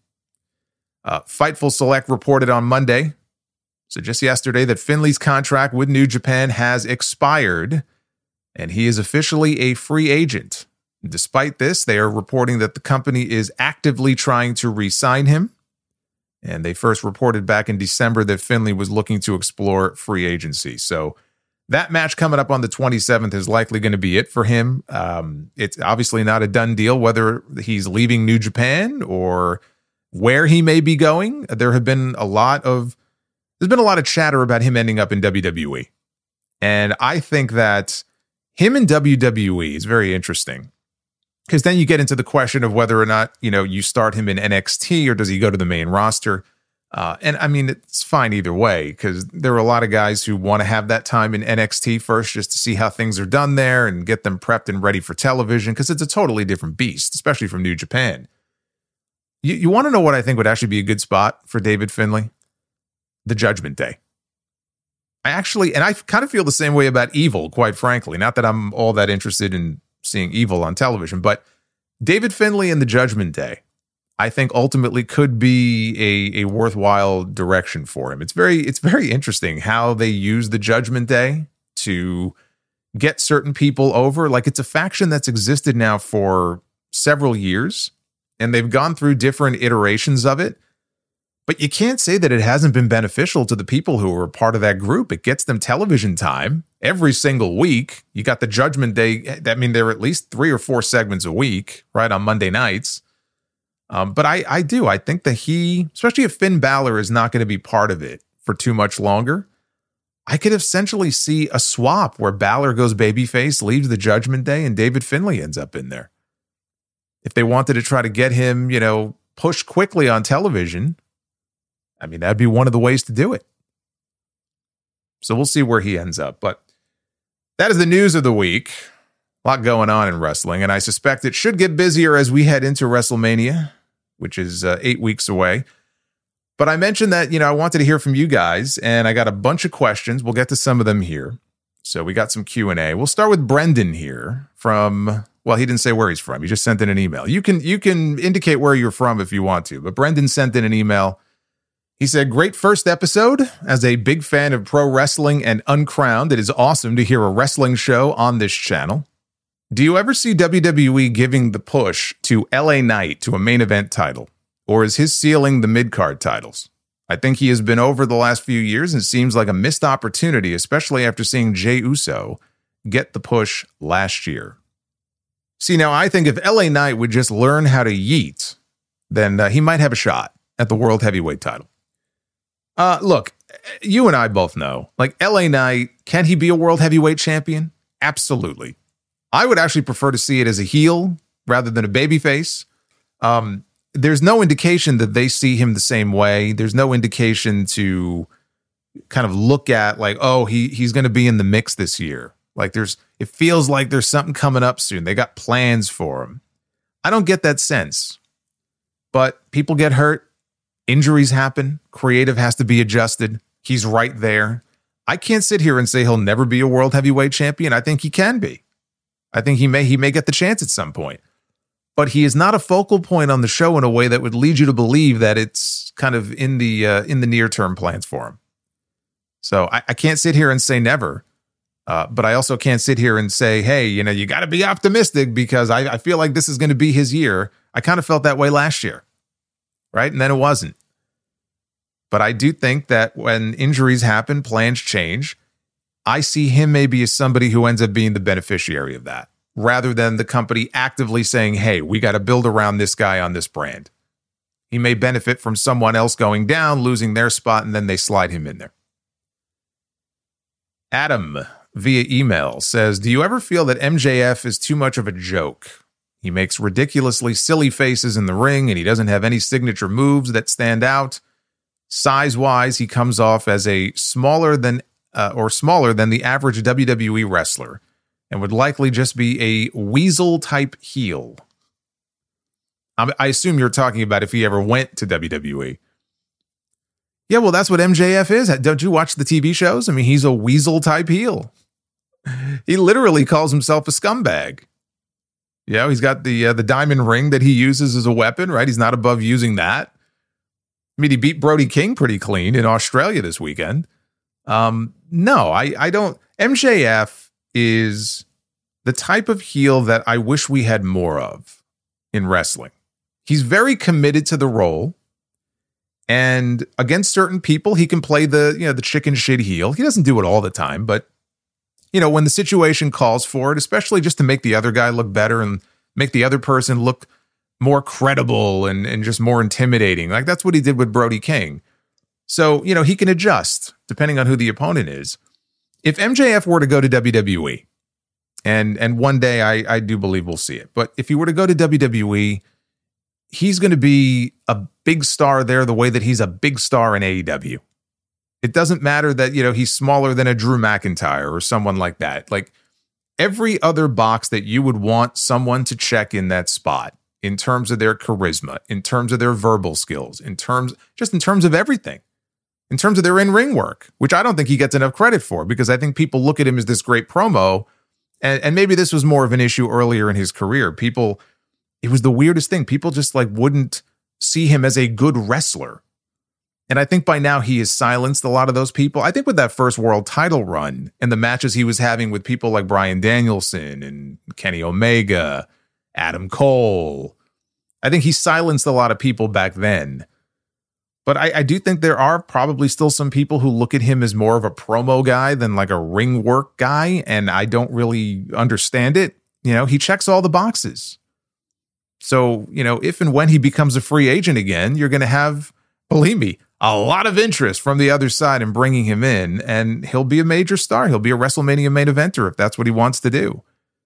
Uh, Fightful Select reported on Monday, so just yesterday, that Finlay's contract with New Japan has expired, and he is officially a free agent. Despite this, they are reporting that the company is actively trying to re-sign him. And they first reported back in December that Finlay was looking to explore free agency. So that match coming up on the twenty-seventh is likely going to be it for him. Um, it's obviously not a done deal whether he's leaving New Japan or where he may be going. There have been a lot of there's been a lot of chatter about him ending up in W W E. And I think that him in W W E is very interesting. Because then you get into the question of whether or not, you know, you start him in N X T or does he go to the main roster? Uh, and I mean, it's fine either way, because there are a lot of guys who want to have that time in N X T first just to see how things are done there and get them prepped and ready for television, because it's a totally different beast, especially from New Japan. You, you want to know what I think would actually be a good spot for David Finlay? The Judgment Day. I actually, and I kind of feel the same way about Evil, quite frankly. Not that I'm all that interested in seeing Evil on television, but David Finlay and the Judgment Day, I think ultimately could be a, a worthwhile direction for him. It's very, it's very interesting how they use the Judgment Day to get certain people over. Like, it's a faction that's existed now for several years, and they've gone through different iterations of it. But you can't say that it hasn't been beneficial to the people who are part of that group. It gets them television time every single week. You got the Judgment Day. I mean, there are at least three or four segments a week, right, on Monday nights. Um, but I, I do. I think that he, especially if Finn Balor is not going to be part of it for too much longer, I could essentially see a swap where Balor goes babyface, leaves the Judgment Day, and David Finlay ends up in there. If they wanted to try to get him, you know, pushed quickly on television, I mean, that'd be one of the ways to do it. So we'll see where he ends up. But that is the news of the week. A lot going on in wrestling, and I suspect it should get busier as we head into WrestleMania, which is uh, eight weeks away. But I mentioned that, you know, I wanted to hear from you guys, and I got a bunch of questions. We'll get to some of them here. So we got some Q and A. We'll start with Brendan here from, well, he didn't say where he's from. He just sent in an email. You can, you can indicate where you're from if you want to, but Brendan sent in an email. He said, great first episode. As a big fan of pro wrestling and Uncrowned, it is awesome to hear a wrestling show on this channel. Do you ever see W W E giving the push to L A Knight to a main event title? Or is his ceiling the mid-card titles? I think he has been over the last few years and seems like a missed opportunity, especially after seeing Jey Uso get the push last year. See, now I think if L A Knight would just learn how to yeet, then uh, he might have a shot at the World Heavyweight title. Uh, look, you and I both know, like L A Knight, can he be a World Heavyweight champion? Absolutely. I would actually prefer to see it as a heel rather than a babyface. Um, there's no indication that they see him the same way. There's no indication to kind of look at like, oh, he he's going to be in the mix this year. Like there's, it feels like there's something coming up soon. They got plans for him. I don't get that sense. But people get hurt. Injuries happen. Creative has to be adjusted. He's right there. I can't sit here and say he'll never be a World Heavyweight champion. I think he can be. I think he may he may get the chance at some point. But he is not a focal point on the show in a way that would lead you to believe that it's kind of in the uh, in the near-term plans for him. So I, I can't sit here and say never. Uh, but I also can't sit here and say, hey, you know, you got to be optimistic because I, I feel like this is going to be his year. I kind of felt that way last year, right? And then it wasn't. But I do think that when injuries happen, plans change. I see him maybe as somebody who ends up being the beneficiary of that, rather than the company actively saying, hey, we got to build around this guy on this brand. He may benefit from someone else going down, losing their spot, and then they slide him in there. Adam, via email, says, do you ever feel that M J F is too much of a joke? He makes ridiculously silly faces in the ring, and he doesn't have any signature moves that stand out. Size-wise, he comes off as a smaller than uh, or smaller than the average W W E wrestler, and would likely just be a weasel-type heel. I, I assume you're talking about if he ever went to W W E. Yeah, well, that's what M J F is. Don't you watch the T V shows? I mean, he's a weasel-type heel. He literally calls himself a scumbag. You know, he's got the uh, the diamond ring that he uses as a weapon, right? He's not above using that. I mean, he beat Brody King pretty clean in Australia this weekend. Um, no, I, I don't. M J F is the type of heel that I wish we had more of in wrestling. He's very committed to the role. And against certain people, he can play the, you know, the chicken shit heel. He doesn't do it all the time, but, you know, when the situation calls for it, especially just to make the other guy look better and make the other person look more credible and, and just more intimidating. Like that's what he did with Brody King. So, you know, he can adjust depending on who the opponent is. If M J F were to go to W W E, and and one day I, I do believe we'll see it, but if he were to go to W W E, he's going to be a big star there the way that he's a big star in A E W. It doesn't matter that, you know, he's smaller than a Drew McIntyre or someone like that. Like every other box that you would want someone to check in that spot in terms of their charisma, in terms of their verbal skills, in terms, just in terms of everything, in terms of their in-ring work, which I don't think he gets enough credit for because I think people look at him as this great promo. And, and maybe this was more of an issue earlier in his career. People, it was the weirdest thing. People just like wouldn't see him as a good wrestler. And I think by now he has silenced a lot of those people. I think with that first world title run and the matches he was having with people like Bryan Danielson and Kenny Omega, Adam Cole, I think he silenced a lot of people back then. But I, I do think there are probably still some people who look at him as more of a promo guy than like a ring work guy. And I don't really understand it. You know, he checks all the boxes. So, you know, if and when he becomes a free agent again, you're going to have, believe me, a lot of interest from the other side in bringing him in, and he'll be a major star. He'll be a WrestleMania main eventer if that's what he wants to do.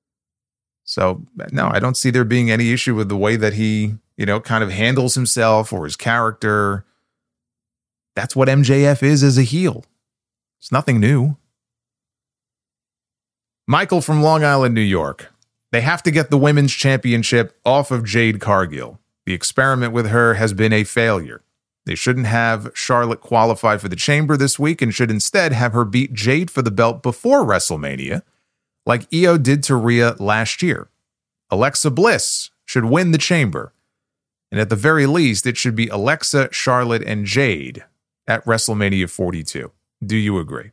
So, no, I don't see there being any issue with the way that he, you know, kind of handles himself or his character. That's what M J F is as a heel. It's nothing new. Michael from Long Island, New York. They have to get the women's championship off of Jade Cargill. The experiment with her has been a failure. They shouldn't have Charlotte qualify for the Chamber this week and should instead have her beat Jade for the belt before WrestleMania, like Io did to Rhea last year. Alexa Bliss should win the Chamber. And at the very least, it should be Alexa, Charlotte, and Jade at WrestleMania forty-two. Do you agree?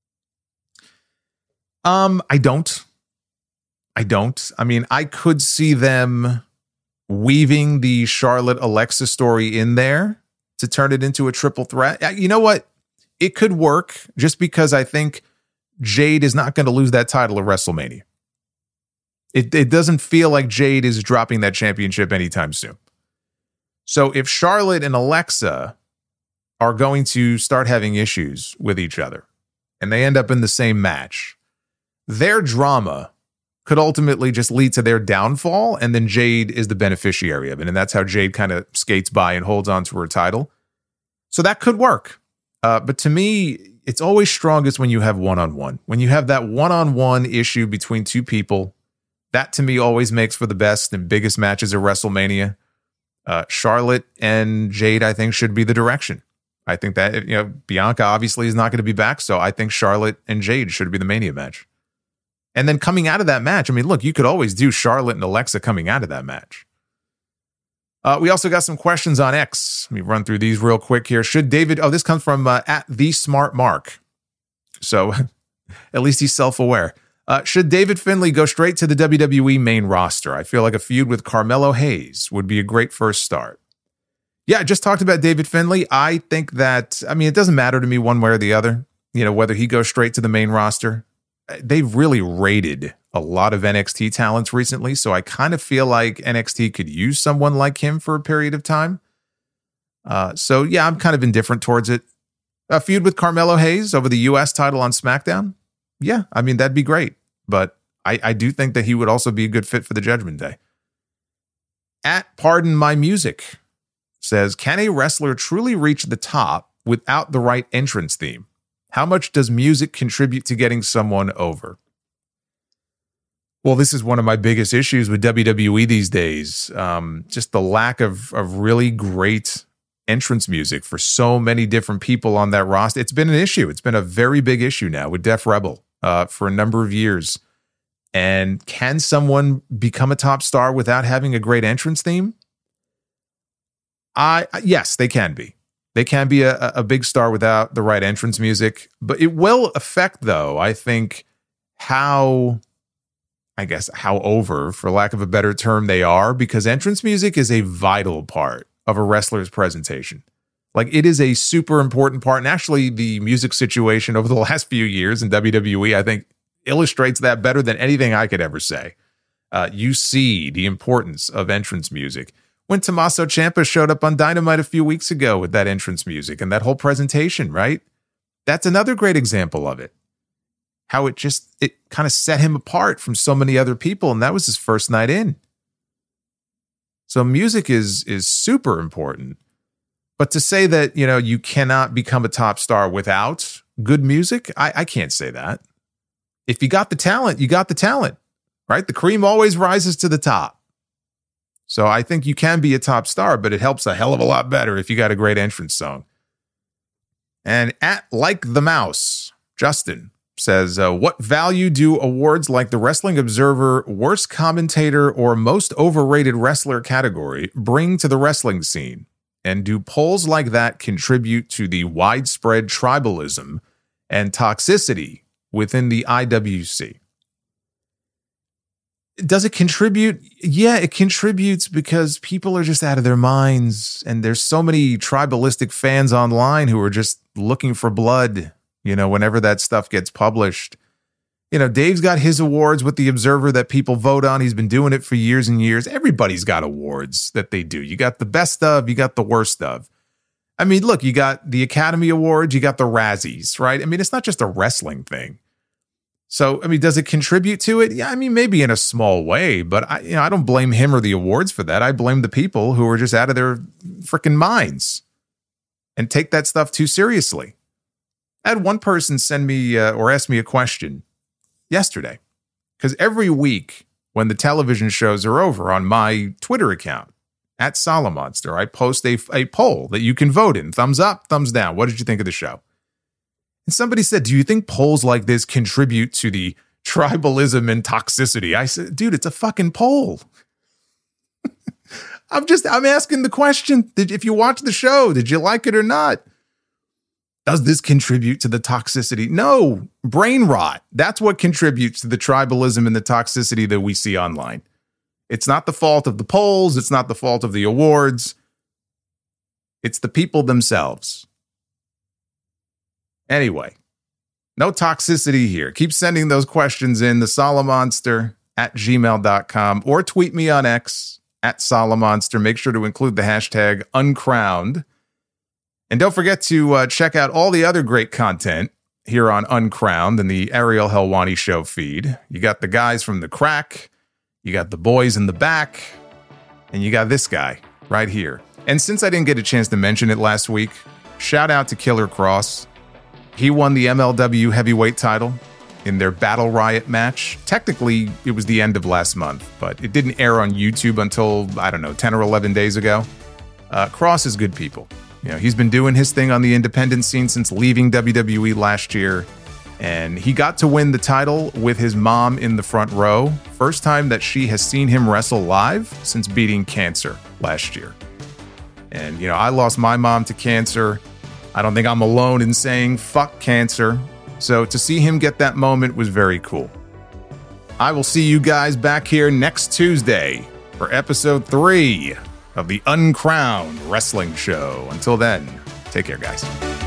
Um, I don't. I don't. I mean, I could see them weaving the Charlotte Alexa story in there to turn it into a triple threat. You know what? It could work just because I think Jade is not going to lose that title at WrestleMania. It, it doesn't feel like Jade is dropping that championship anytime soon. So if Charlotte and Alexa are going to start having issues with each other and they end up in the same match, their drama could ultimately just lead to their downfall, and then Jade is the beneficiary of it. And that's how Jade kind of skates by and holds on to her title. So that could work. Uh, but to me, it's always strongest when you have one-on-one. When you have that one-on-one issue between two people, that to me always makes for the best and biggest matches at WrestleMania. Uh, Charlotte and Jade, I think, should be the direction. I think that, you know, Bianca obviously is not going to be back, so I think Charlotte and Jade should be the Mania match. And then coming out of that match, I mean, look, you could always do Charlotte and Alexa coming out of that match. Uh, we also got some questions on X. Let me run through these real quick here. Should David, oh, this comes from uh, at the Smart Mark. So at least he's self-aware. Uh, should David Finlay go straight to the W W E main roster? I feel like a feud with Carmelo Hayes would be a great first start. Yeah, I just talked about David Finlay. I think that, I mean, it doesn't matter to me one way or the other, you know, whether he goes straight to the main roster. They've really raided a lot of N X T talents recently, so I kind of feel like N X T could use someone like him for a period of time. Uh, so, yeah, I'm kind of indifferent towards it. A feud with Carmelo Hayes over the U S title on SmackDown? Yeah, I mean, that'd be great. But I, I do think that he would also be a good fit for the Judgment Day. At Pardon My Music says, can a wrestler truly reach the top without the right entrance theme? How much does music contribute to getting someone over? Well, this is one of my biggest issues with W W E these days. Um, just the lack of, of really great entrance music for so many different people on that roster. It's been an issue. It's been a very big issue now with Def Rebel uh, for a number of years. And can someone become a top star without having a great entrance theme? I yes, they can be. They can be a, a big star without the right entrance music, but it will affect, though, I think, how, I guess, how over, for lack of a better term, they are, because entrance music is a vital part of a wrestler's presentation. Like, it is a super important part, and actually the music situation over the last few years in W W E, I think, illustrates that better than anything I could ever say. Uh, you see the importance of entrance music. When Tommaso Ciampa showed up on Dynamite a few weeks ago with that entrance music and that whole presentation, right? That's another great example of it. How it just, it kind of set him apart from so many other people, and that was his first night in. So music is is super important. But to say that, you know, you cannot become a top star without good music, I, I can't say that. If you got the talent, you got the talent, right? The cream always rises to the top. So I think you can be a top star, but it helps a hell of a lot better if you got a great entrance song. And at Like the Mouse, Justin says, uh, what value do awards like the Wrestling Observer Worst Commentator or Most Overrated Wrestler category bring to the wrestling scene? And do polls like that contribute to the widespread tribalism and toxicity within the I W C? Does it contribute? Yeah, it contributes because people are just out of their minds. And there's so many tribalistic fans online who are just looking for blood, you know, whenever that stuff gets published. You know, Dave's got his awards with the Observer that people vote on. He's been doing it for years and years. Everybody's got awards that they do. You got the best of, you got the worst of. I mean, look, you got the Academy Awards, you got the Razzies, right? I mean, it's not just a wrestling thing. So, I mean, does it contribute to it? Yeah, I mean, maybe in a small way, but I, you know, I don't blame him or the awards for that. I blame the people who are just out of their freaking minds and take that stuff too seriously. I had one person send me uh, or ask me a question yesterday, because every week when the television shows are over on my Twitter account, at Solomonster, I post a, a poll that you can vote in. Thumbs up, thumbs down. What did you think of the show? And somebody said, do you think polls like this contribute to the tribalism and toxicity? I said, dude, it's a fucking poll. I'm just, I'm asking the question. Did, if you watch the show, did you like it or not? Does this contribute to the toxicity? No, brain rot. That's what contributes to the tribalism and the toxicity that we see online. It's not the fault of the polls. It's not the fault of the awards. It's the people themselves. Anyway, no toxicity here. Keep sending those questions in, the Solomonster at gmail dot com, or tweet me on X at Solomonster. Make sure to include the hashtag uncrowned. And don't forget to uh, check out all the other great content here on Uncrowned and the Ariel Helwani Show feed. You got the guys from The Crack, you got the boys in the back, and you got this guy right here. And since I didn't get a chance to mention it last week, shout out to Killer Kross. He won the M L W heavyweight title in their Battle Riot match. Technically, it was the end of last month, but it didn't air on YouTube until, I don't know, ten or eleven days ago. Uh, Kross is good people. You know, he's been doing his thing on the independent scene since leaving W W E last year, and he got to win the title with his mom in the front row. First time that she has seen him wrestle live since beating cancer last year. And, you know, I lost my mom to cancer. I don't think I'm alone in saying fuck cancer. So to see him get that moment was very cool. I will see you guys back here next Tuesday for episode three of the Uncrowned Wrestling Show. Until then, take care, guys.